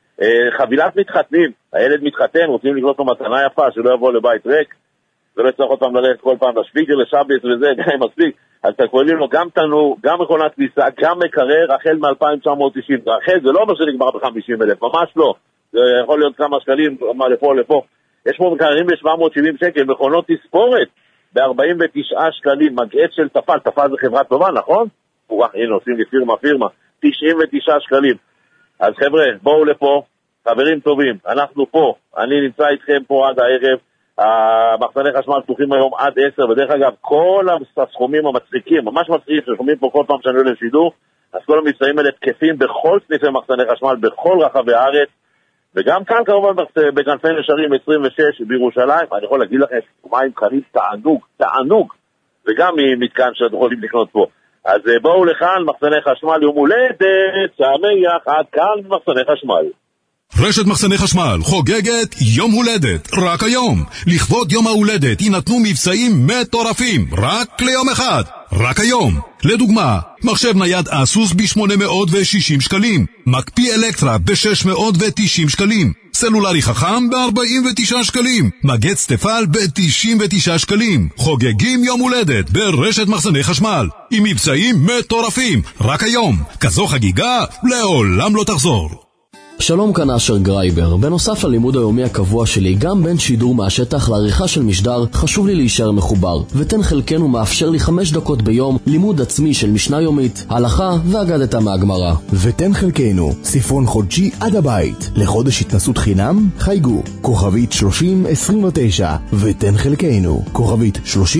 S23: חבילת מתחתנים, הילד מתחתן, רוצים לקנות לו מתנה יפה, שלא יבוא לבית ריק, ולא צריך אותם ללכת כל פעם לשפיגר, לשבס וזה, גם מספיק. אז אתה כוללים לו גם תנור, גם מכונת כביסה, גם מקרר, החל מ-2,990. החל זה לא אומר שנגמר ב-50,000, ממש לא. זה יכול להיות כמה שקלים, לפה לפה. יש פה מקררים ב-770 שקל, מכונות תספורת, ב-49 שקלים, מגעת של תפל, תפל זה חברה טובה, נכון? הנה, עושים לי פירמה, 99 שקלים. אז חבר'ה, בואו לפה, חברים טובים, אנחנו פה, אני נמצא איתכם פה עד הערב, המחסני חשמל פתוחים היום עד 10, ודרך אגב, כל הסכומים המצחיקים, ממש מצחיקים, ששומעים פה כל פעם שאני עולה לשידור, אז כל המבצעים האלה תקפים בכל סניפי מחסני חשמל, בכל רחבי הארץ, וגם כאן כמובן בכנפי נשרים 26 בירושלים, אני יכול להגיד לכם, מים קרים תענוג, וגם מתקן שאתם יכולים לקנות פה. אז בואו לכאן, מחסני חשמל יום הולדת, שמח, עד כאן מחסני חשמל.
S1: רשת מחסני חשמל חוגגת יום הולדת רק היום. לכבוד יום ההולדת יינתנו מבצעים מטורפים רק ליום אחד, רק היום. לדוגמה, מחשב נייד אסוס ב-860 שקלים, מקפיא אלקטרה ב-690 שקלים, סלולרי חכם ב-49 שקלים, מגט סטפל ב-99 שקלים. חוגגים יום הולדת ברשת מחסני חשמל עם מבצעים מטורפים רק היום. כזו חגיגה לעולם לא תחזור.
S11: שלום, כאן אשר גרייבר. בנוסף ללימוד היומי הקבוע שלי, גם בין שידור מהשטח לעריכה של משדר, חשוב לי להישאר מחובר. ותן חלקנו מאפשר לי 5 דקות ביום לימוד עצמי של משנה יומית, הלכה ואגדתה מהגמרא.
S24: ותן חלקנו, ספרון חודשי עד הבית. לחודש התנסות חינם, חייגו, כוכבית 3029. ותן חלקנו, כוכבית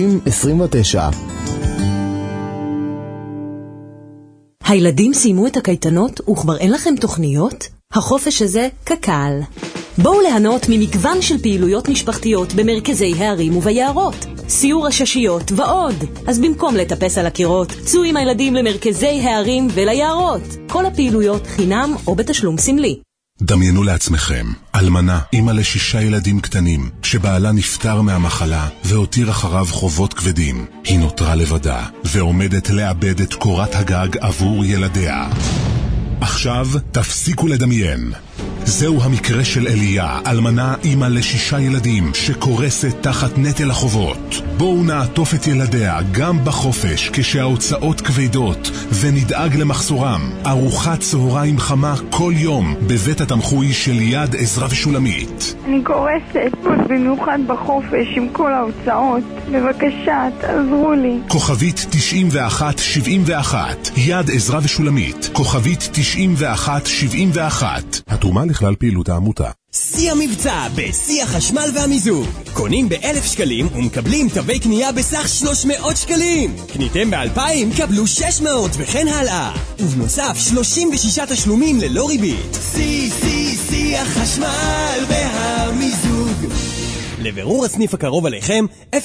S24: 3029.
S25: הילדים סיימו את הקייטנות וכבר אין לכם תוכניות? החופש הזה קקל. בואו ליהנות ממגוון של פעילויות משפחתיות במרכזי הערים וביערות, סיור הששיות ועוד. אז במקום לטפס על הקירות, צאו עם הילדים למרכזי הערים וליערות. כל הפעילויות חינם או בתשלום סמלי.
S1: דמיינו לעצמכם אלמנה, אמא ל6 ילדים קטנים, שבעלה נפטר מהמחלה והותיר אחריו חובות כבדים. היא נותרה לבדה, ועומדת לאבד את קורת הגג עבור ילדיה. עכשיו תפסיקו לדמיין. זהו המקרה של אליה, אלמנה אמא ל6 ילדים שקורסת תחת נטל החובות. בואו נעטוף את ילדיה גם בחופש כשההוצאות כבדות ונדאג למחסורם. ארוחת צהריים חמה כל יום בבית התמחוי של יד עזרא ושולמית.
S3: אני קורסת, במיוחד בחופש עם כל ההוצאות. בבקשה, תעזרו לי.
S1: כוכבית 9171, יד עזרא ושולמית, כוכבית 9171. התרומה לכלל פעילות העמותה.
S2: שיא המבצע בשיא החשמל והמיזוג. קונים ב1,000 שקלים ומקבלים תווי קנייה בסך 300 שקלים. קניתם ב2,000 קבלו 600 וכן הלאה. ובנוסף 36 תשלומים ללא ריבית. שיא החשמל והמיזוג. לבירור הסניף הקרוב עליכם 03-504-5000.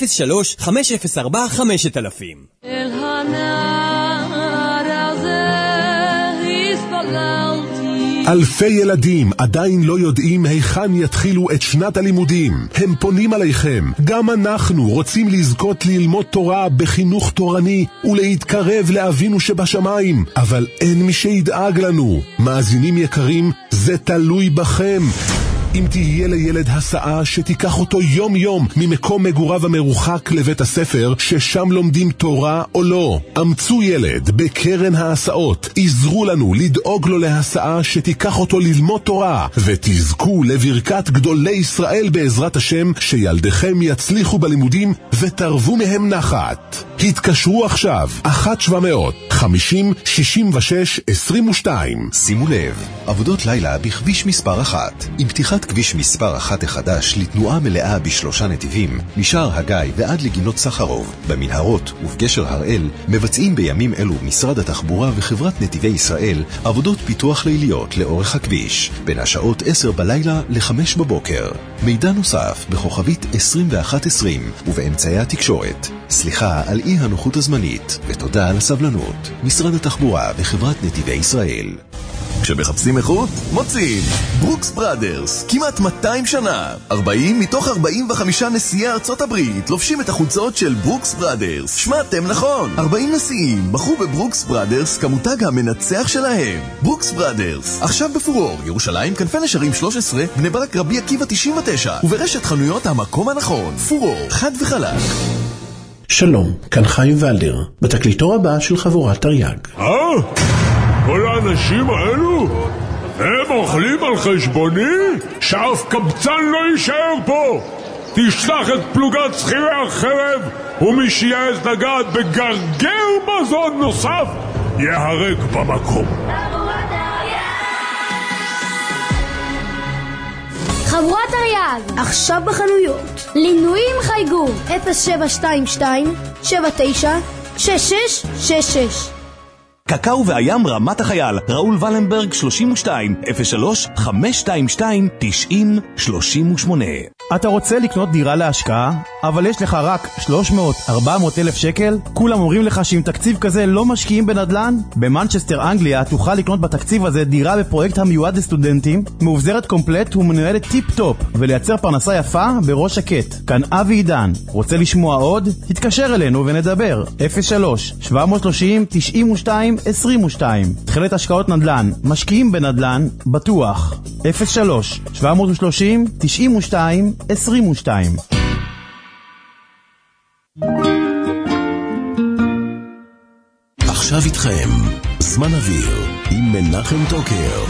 S9: אל הנער הזה הספגלתי.
S1: אלפי ילדים עדיין לא יודעים היכן יתחילו את שנת הלימודים. הם פונים עליכם. גם אנחנו רוצים לזכות ללמוד תורה בחינוך תורני ולהתקרב לאבינו שבשמיים, אבל אין מי שידאג לנו. מאזינים יקרים, זה תלוי בכם. אם תהיה לילד הסעה שתיקח אותו יום יום ממקום מגוריו המרוחק לבית הספר ששם לומדים תורה או לא, אמצו ילד בקרן ההסעות, עזרו לנו לדאוג לו להסעה שתיקח אותו ללמוד תורה, ותזכו לברכת גדולי ישראל בעזרת השם, שילדיכם יצליחו בלימודים ותרבו מהם נחת. התקשרו עכשיו 1-700-50-66-22.
S10: שימו לב, עבודות לילה בכביש מספר 1. עם פתיחת כביש מספר 1 החדש לתנועה מלאה ב3 נתיבים, משער הגיא ועד לגינות סחרוב, במנהרות ובגשר הראל, מבצעים בימים אלו משרד התחבורה וחברת נתיבי ישראל עבודות פיתוח ליליות לאורך הכביש, בין השעות 10 בלילה ל5 בבוקר. מידע נוסף בכוכבית 2120 ובאמצעי התקשורת. סליחה על אי הנוחות הזמנית ותודה על הסבלנות. משרד התחבורה וחברת נתיבי ישראל.
S12: כשמחפשים איכות, מוצאים ברוקס בראדרס, כמעט 200 שנה. 40 מתוך 45 נשיאי ארצות הברית לובשים את החולצות של ברוקס בראדרס. שמעתם נכון, 40 נשיאים בחרו בברוקס בראדרס כמותג המנצח שלהם. ברוקס בראדרס, עכשיו בפורור, ירושלים, כנפי נשרים 13, בני ברק רבי עקיבא 99, וברשת חנויות המקום הנכון. פורור, חד וחלק.
S13: שלום, כאן חיים ולדר, בתקליטור הבא של חבורת תרי"ג.
S26: כל האנשים האלו, הם אוכלים על חשבוני? שאף קבצן לא יישאר פה. תשלח את פלוגת שכירי החרב, ומי שיעז לגעת בגרגר מזון נוסף יהרג במקום.
S27: חבורת תרי"ג, עכשיו בחנויות. לינויים חייגו 0722-79-6666.
S8: קקאו והים רמת החייל, ראול ולנברג 32, 03-522-90-38.
S28: אתה רוצה לקנות דירה להשקעה, אבל יש לך רק 300-400 אלף שקל? כולם אומרים לך שעם תקציב כזה לא משקיעים בנדל"ן? במנצ'סטר אנגליה תוכל לקנות בתקציב הזה דירה בפרויקט המיועד לסטודנטים, מאובזרת קומפלט ומנוהלת טיפ-טופ, ולייצר פרנסה יפה בראש שקט. כאן אבי עידן. רוצה לשמוע עוד? התקשר אלינו ונדבר. 03-730-92-22. תחילת השקעות נדל"ן, משקיעים בנדל"ן, בטוח. 03-730-92-22.
S8: עכשיו איתכם, זמן אוויר, עם מנחם טוקר.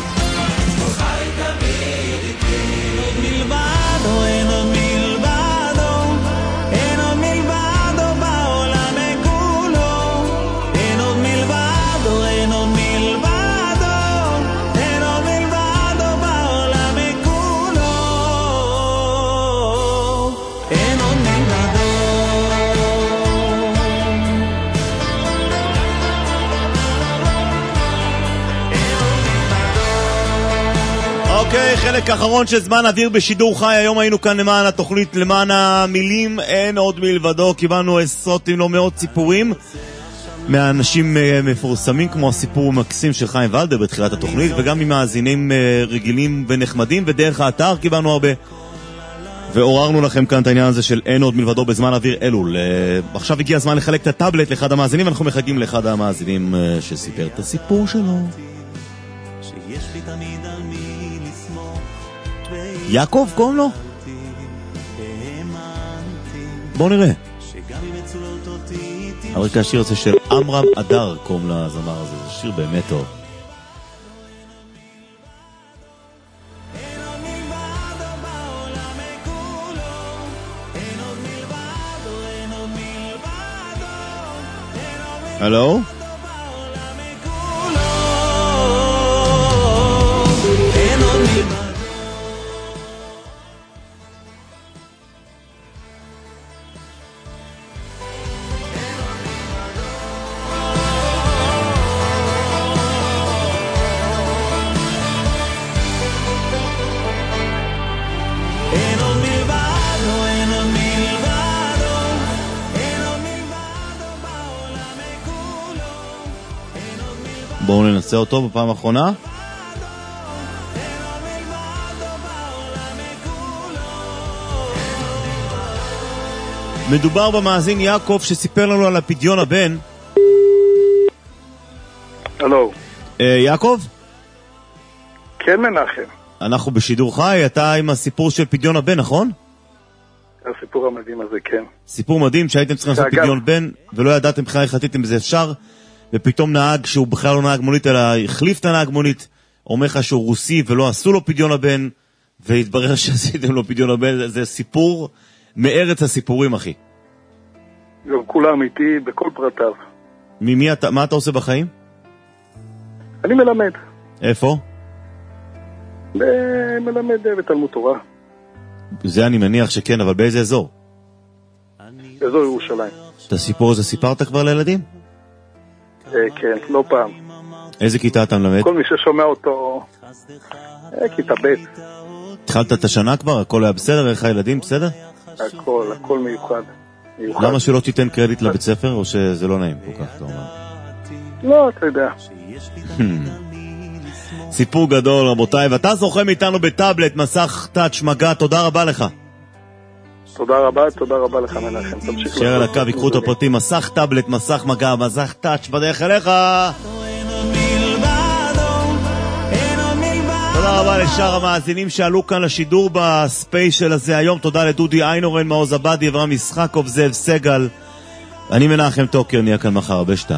S4: אוקיי, חלק האחרון של זמן אוויר בשידור חי. היום היינו כאן למען התוכנית, למען המילים אין עוד מלבדו. קיבלנו עשרות אם לא מאות סיפורים, מהאנשים מפורסמים כמו הסיפור המקסים של חיים ולדר בתחילת התוכנית, וגם ממאזינים רגילים ונחמדים, ודרך האתר קיבלנו הרבה, ועוררנו לכם כאן את העניין הזה של אין עוד מלבדו בזמן אוויר אלול. עכשיו הגיע הזמן לחלק את הטאבלט לאחד המאזינים, ואנחנו מחכים לאחד המאזינים שסיפר את הסיפור שלו. יעקב קוראים לו? בואו נראה. הרקע השיר הזה של אמרם אדר קוראים לזמר הזה, זה שיר באמת טוב. הלו? בואו ננסה אותו בפעם האחרונה. מדובר במאזין יעקב שסיפר לנו על הפדיון הבן.
S22: הלו.
S4: יעקב?
S22: כן מנחם.
S4: אנחנו בשידור חי, אתה עם הסיפור של פדיון הבן, נכון?
S22: הסיפור המדהים הזה, כן.
S4: סיפור מדהים שהייתם צריכים לעשות פדיון בן ולא ידעתם בכלל איך חטיתם בזה אפשר, ופתאום נהג שהוא בכלל לא נהג מונית אלא החליף את הנהג מונית, אומר לך שהוא רוסי ולא עשו לו פדיון הבן, והתברר שעשיתם לו פדיון הבן. זה סיפור מארץ הסיפורים, אחי.
S22: גם כולם איתי בכל פרטיו.
S4: מה אתה עושה בחיים?
S22: אני מלמד.
S4: איפה?
S22: מלמד בתלמוד תורה.
S4: זה אני מניח שכן, אבל באיזה אזור?
S22: באזור ירושלים.
S4: את הסיפור הזה סיפרת כבר לילדים?
S22: כן, לא פעם.
S4: איזה כיתה אתה מלמד?
S22: כל מי ששומע אותו, כיתה ב'.
S4: התחלת את השנה כבר? הכל היה בסדר? איך הילדים בסדר?
S22: הכל מיוחד.
S4: למה שלא תיתן קרדיט לבית ספר, או שזה לא נעים כל כך, אתה אומר?
S22: לא, אתה יודע.
S4: סיפור גדול, רבותיי, ואתה זוכה מאיתנו בטאבלט, מסך טאץ' מגע, תודה רבה לך.
S22: תודה רבה לך מנחם. תמשיך.
S4: שער על הקו, יקחו את הפרטים, מסך טאבלט, מסך מגע, מסך טאץ' בדרך אליך. תודה רבה לשאר המאזינים שעלו כאן לשידור בספיישל הזה היום. תודה לדודי איינורן, מעוז עבדי, אברהם משחקוב, זאב סגל. אני מנחם טוקיו, נהיה כאן מחר ב-2.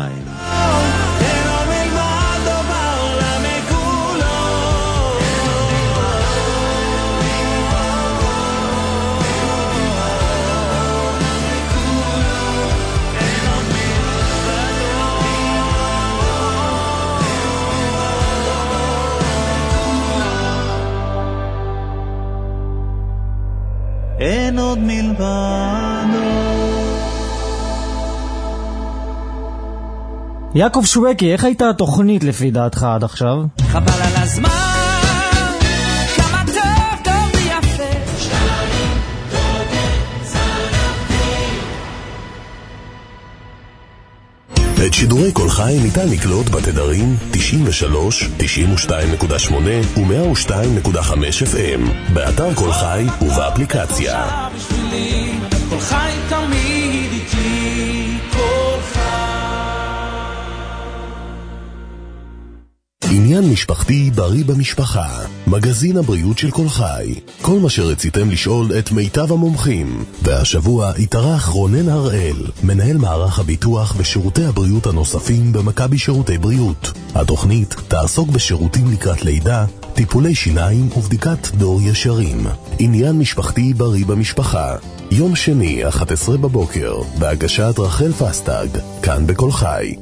S5: אין עוד מלבדו.
S6: יעקב שווקי, איך הייתה התוכנית לפי דעתך עד עכשיו?
S5: חבל על הזמן, כמה טוב ויפה.
S8: את שידורי כל חי ניתן לקלוט בתדרים 93, 92.8 ו-102.5 FM, באתר כל חי ובאפליקציה.
S5: כל חי תמיד איתי, כל חי.
S8: עניין משפחתי בריא במשפחה, מגזין הבריאות של כל חי. כל מה שרציתם לשאול את מיטב המומחים. והשבוע התארח רונן הראל, מנהל מערך הביטוח ושירותי הבריאות הנוספים במכבי שירותי בריאות. התוכנית תעסוק בשירותים לקראת לידה, טיפולי שיניים ובדיקת דור ישרים. עניין משפחתי בריא במשפחה, יום שני 11 בבוקר, בהגשת רחל פסטג, כאן בכל חי.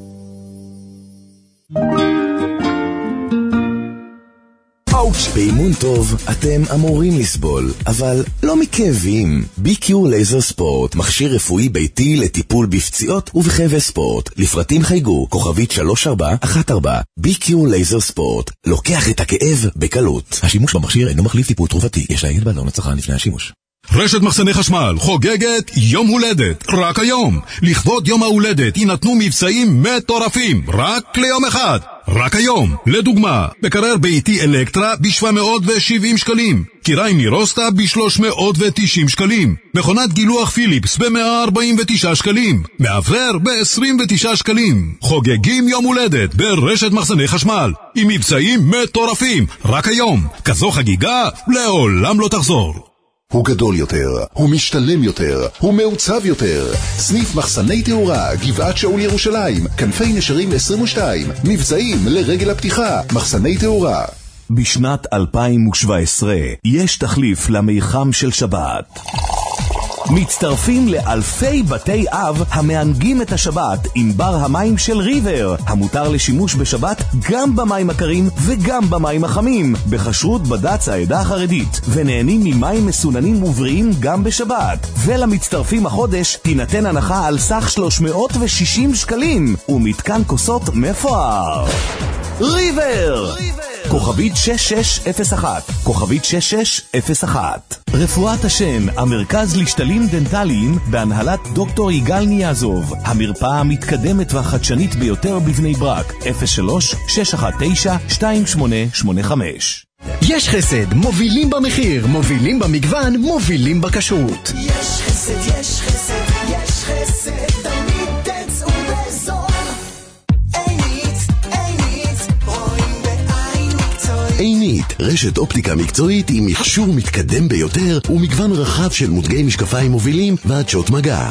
S14: באימון טוב אתם אמורים לסבול, אבל לא מכאבים. BQ לייזר ספורט, מכשיר רפואי ביתי לטיפול בפציעות ובכאבי ספורט. לפרטים חייגו, כוכבית 3414. BQ לייזר ספורט, לוקח את הכאב בקלות. השימוש במכשיר אינו מחליף טיפול תרופתי, יש להעיד בעלון לצרכן לפני השימוש.
S1: רשת מחסני חשמל חוגגת יום הולדת רק היום. לכבוד יום ההולדת יינתנו מבצעים מטורפים רק ליום אחד. רק היום, לדוגמה, מקרר ביתי אלקטרה ב-770 שקלים, קיריים נירוסטה ב-390 שקלים, מכונת גילוח פיליפס ב-149 שקלים, מעבר ב-29 שקלים. חוגגים יום הולדת ברשת מחסני חשמל עם מבצעים מטורפים רק היום. כזו חגיגה לעולם לא תחזור.
S10: הוא גדול יותר, הוא משתלם יותר, הוא מעוצב יותר. סניף מחסני תאורה, גבעת שאול ירושלים, כנפי נשרים 22, מבצעים לרגל הפתיחה, מחסני תאורה.
S8: בשנת 2017 יש תחליף למיחם של שבת. מצטרפים לאלפי בתי אב המענגים את השבת עם בר המים של ריבר, המותר לשימוש בשבת גם במים הקרים וגם במים החמים, בחשרות בד"ץ העדה החרדית, ונהנים ממים מסוננים ובריאים גם בשבת. ולמצטרפים החודש תינתן הנחה על סך 360 שקלים ומתקן כוסות מפואר. ריבר! כוכבית 6601, כוכבית 6601. רפואת השן, המרכז לשתלים דנטליים בהנהלת דוקטור יגאל ניאזוב, המרפאה המתקדמת והחדשנית ביותר בבני ברק. 03-619-2885.
S7: יש חסד, מובילים במחיר, מובילים במגוון, מובילים בכשרות.
S15: יש חסד, יש חסד, יש חסד, תמיד תצאו בזול.
S10: עינית, רשת אופטיקה מקצועית עם מכשור מתקדם ביותר ומגוון רחב של מותגי משקפיים מובילים ועדשות מגע.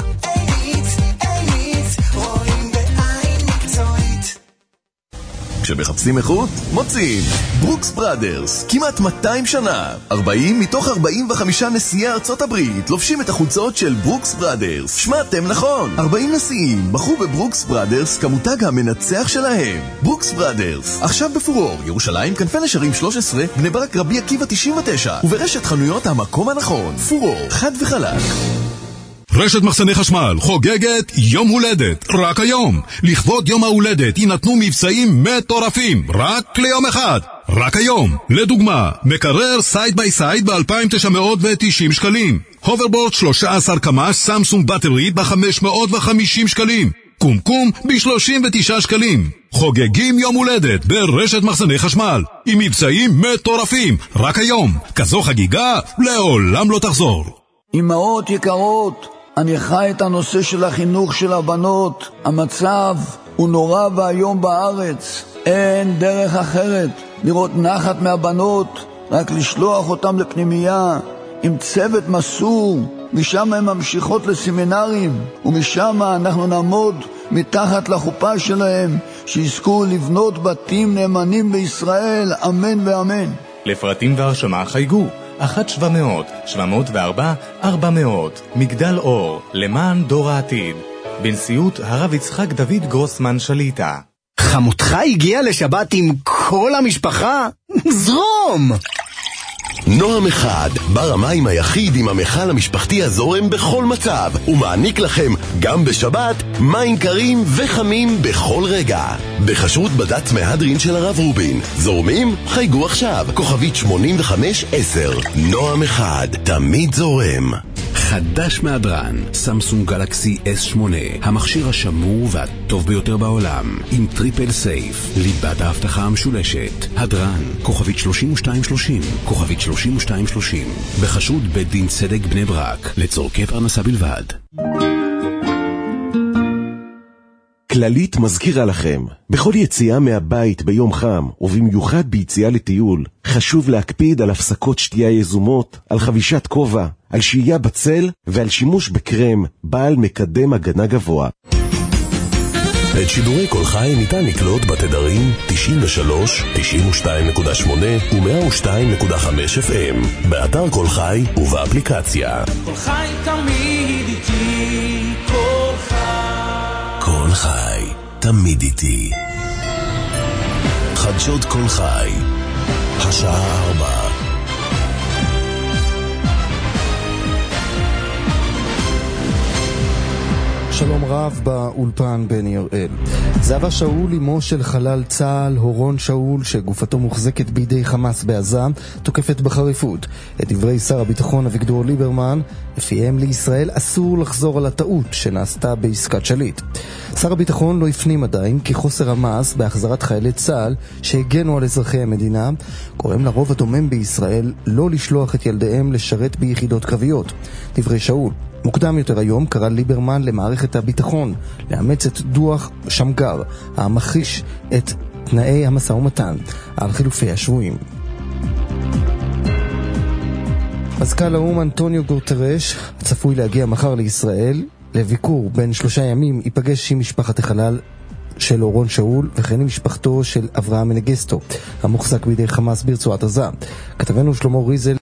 S12: כשמחפשים איכות, מוצאים. ברוקס בראדרס, כמעט 200 שנה. 40 מתוך 45 נשיאי ארצות הברית לובשים את החולצות של ברוקס בראדרס. שמעתם נכון, 40 נשיאים בחרו בברוקס בראדרס כמותג המנצח שלהם. ברוקס בראדרס, עכשיו בפורור, ירושלים, כנפי נשרים 13, בני ברק רבי עקיבא 99, וברשת חנויות המקום הנכון. פורור, חד וחלק.
S1: רשת מחסני חשמל חוגגת יום הולדת רק היום. לכבוד יום ההולדת יינתנו מבצעים מטורפים רק ליום אחד. רק היום, לדוגמה, מקרר סייד ביי סייד ב-2,990 שקלים, הוברבורד 13 קמ"ש סמסונג בטרי ב-550 שקלים, קומקום ב-39 שקלים. חוגגים יום הולדת ברשת מחסני חשמל עם מבצעים מטורפים רק היום. כזו חגיגה לעולם לא תחזור.
S16: אמהות יקרות, אני חי את הנושא של החינוך של הבנות. המצב הוא נורא והיום בארץ. אין דרך אחרת לראות נחת מהבנות, רק לשלוח אותם לפנימייה עם צוות מסור. משם הן ממשיכות לסמינרים, ומשם אנחנו נעמוד מתחת לחופה שלהם, שיזכו לבנות בתים נאמנים בישראל. אמן ואמן.
S17: לפרטים והרשמה חייגו 1-700-704-400. מגדל אור, למען דור העתיד. בנשיאות הרב יצחק דוד גרוסמן שליטה.
S7: חמותך הגיעה לשבת עם כל המשפחה? זרום!
S10: נועם אחד, בר המים היחיד עם המכל המשפחתי הזורם בכל מצב, ומעניק לכם גם בשבת מים קרים וחמים בכל רגע. בחשרות בד"ץ מהדרין של הרב רובין. זורמים? חייגו עכשיו, כוכבית 8510. נועם אחד, תמיד זורם.
S1: חדש מהדרן, סמסונג גלקסי S8, המכשיר השמור והטוב ביותר בעולם, עם טריפל סייף, ליבת ההבטחה המשולשת. הדרן, כוכבית 3230, כוכבית 3230, בחשוד בית דין צדק בני ברק, לצורכי פרנסה בלבד.
S10: כללית מזכירה לכם, בכל יציאה מהבית ביום חם, ובמיוחד ביציאה לטיול, חשוב להקפיד על הפסקות שתייה יזומות, על חבישת כובע, על שהייה בצל ועל שימוש בקרם בעל מקדם הגנה גבוה.
S8: את שידורי כל חי ניתן לקלוט בתדרים 93, 92.8 ו-102.5 FM, באתר כל חי ובאפליקציה.
S15: כל חי תמיד איתי, כל חי.
S8: כל חי תמיד איתי. חדשות כל חי, השעה 4.
S11: שלום רב באולפן בני הראל. זהבה שאול, אמו של חלל צה"ל אורון שאול, שגופתו מוחזקת בידי חמאס בעזה, תוקפת בחריפות את דברי שר הביטחון אביגדור ליברמן, לפיהם לישראל אסור לחזור על הטעות שנעשתה בעסקת שליט. שר הביטחון לא הפנים עדיין כי חוסר המעש בהחזרת חיילי צה"ל שהגנו על אזרחי המדינה גורם לרוב הדומם בישראל לא לשלוח את ילדיהם לשרת ביחידות קרביות. דברי שאול. מוקדם יותר היום קרא ליברמן למערכת הביטחון לאמץ את דוח שמגר המחיש את תנאי המשא ומתן על חילופי השבויים. מזכ"ל האו"ם אנטוניו גוטרש צפוי להגיע מחר לישראל לביקור בין 3 ימים. ייפגש עם משפחת החלל של אורון שאול וכן עם משפחתו של אברהם מנגיסטו המוחזק בידי חמאס ברצועת עזה. כתבנו שלמה ריזל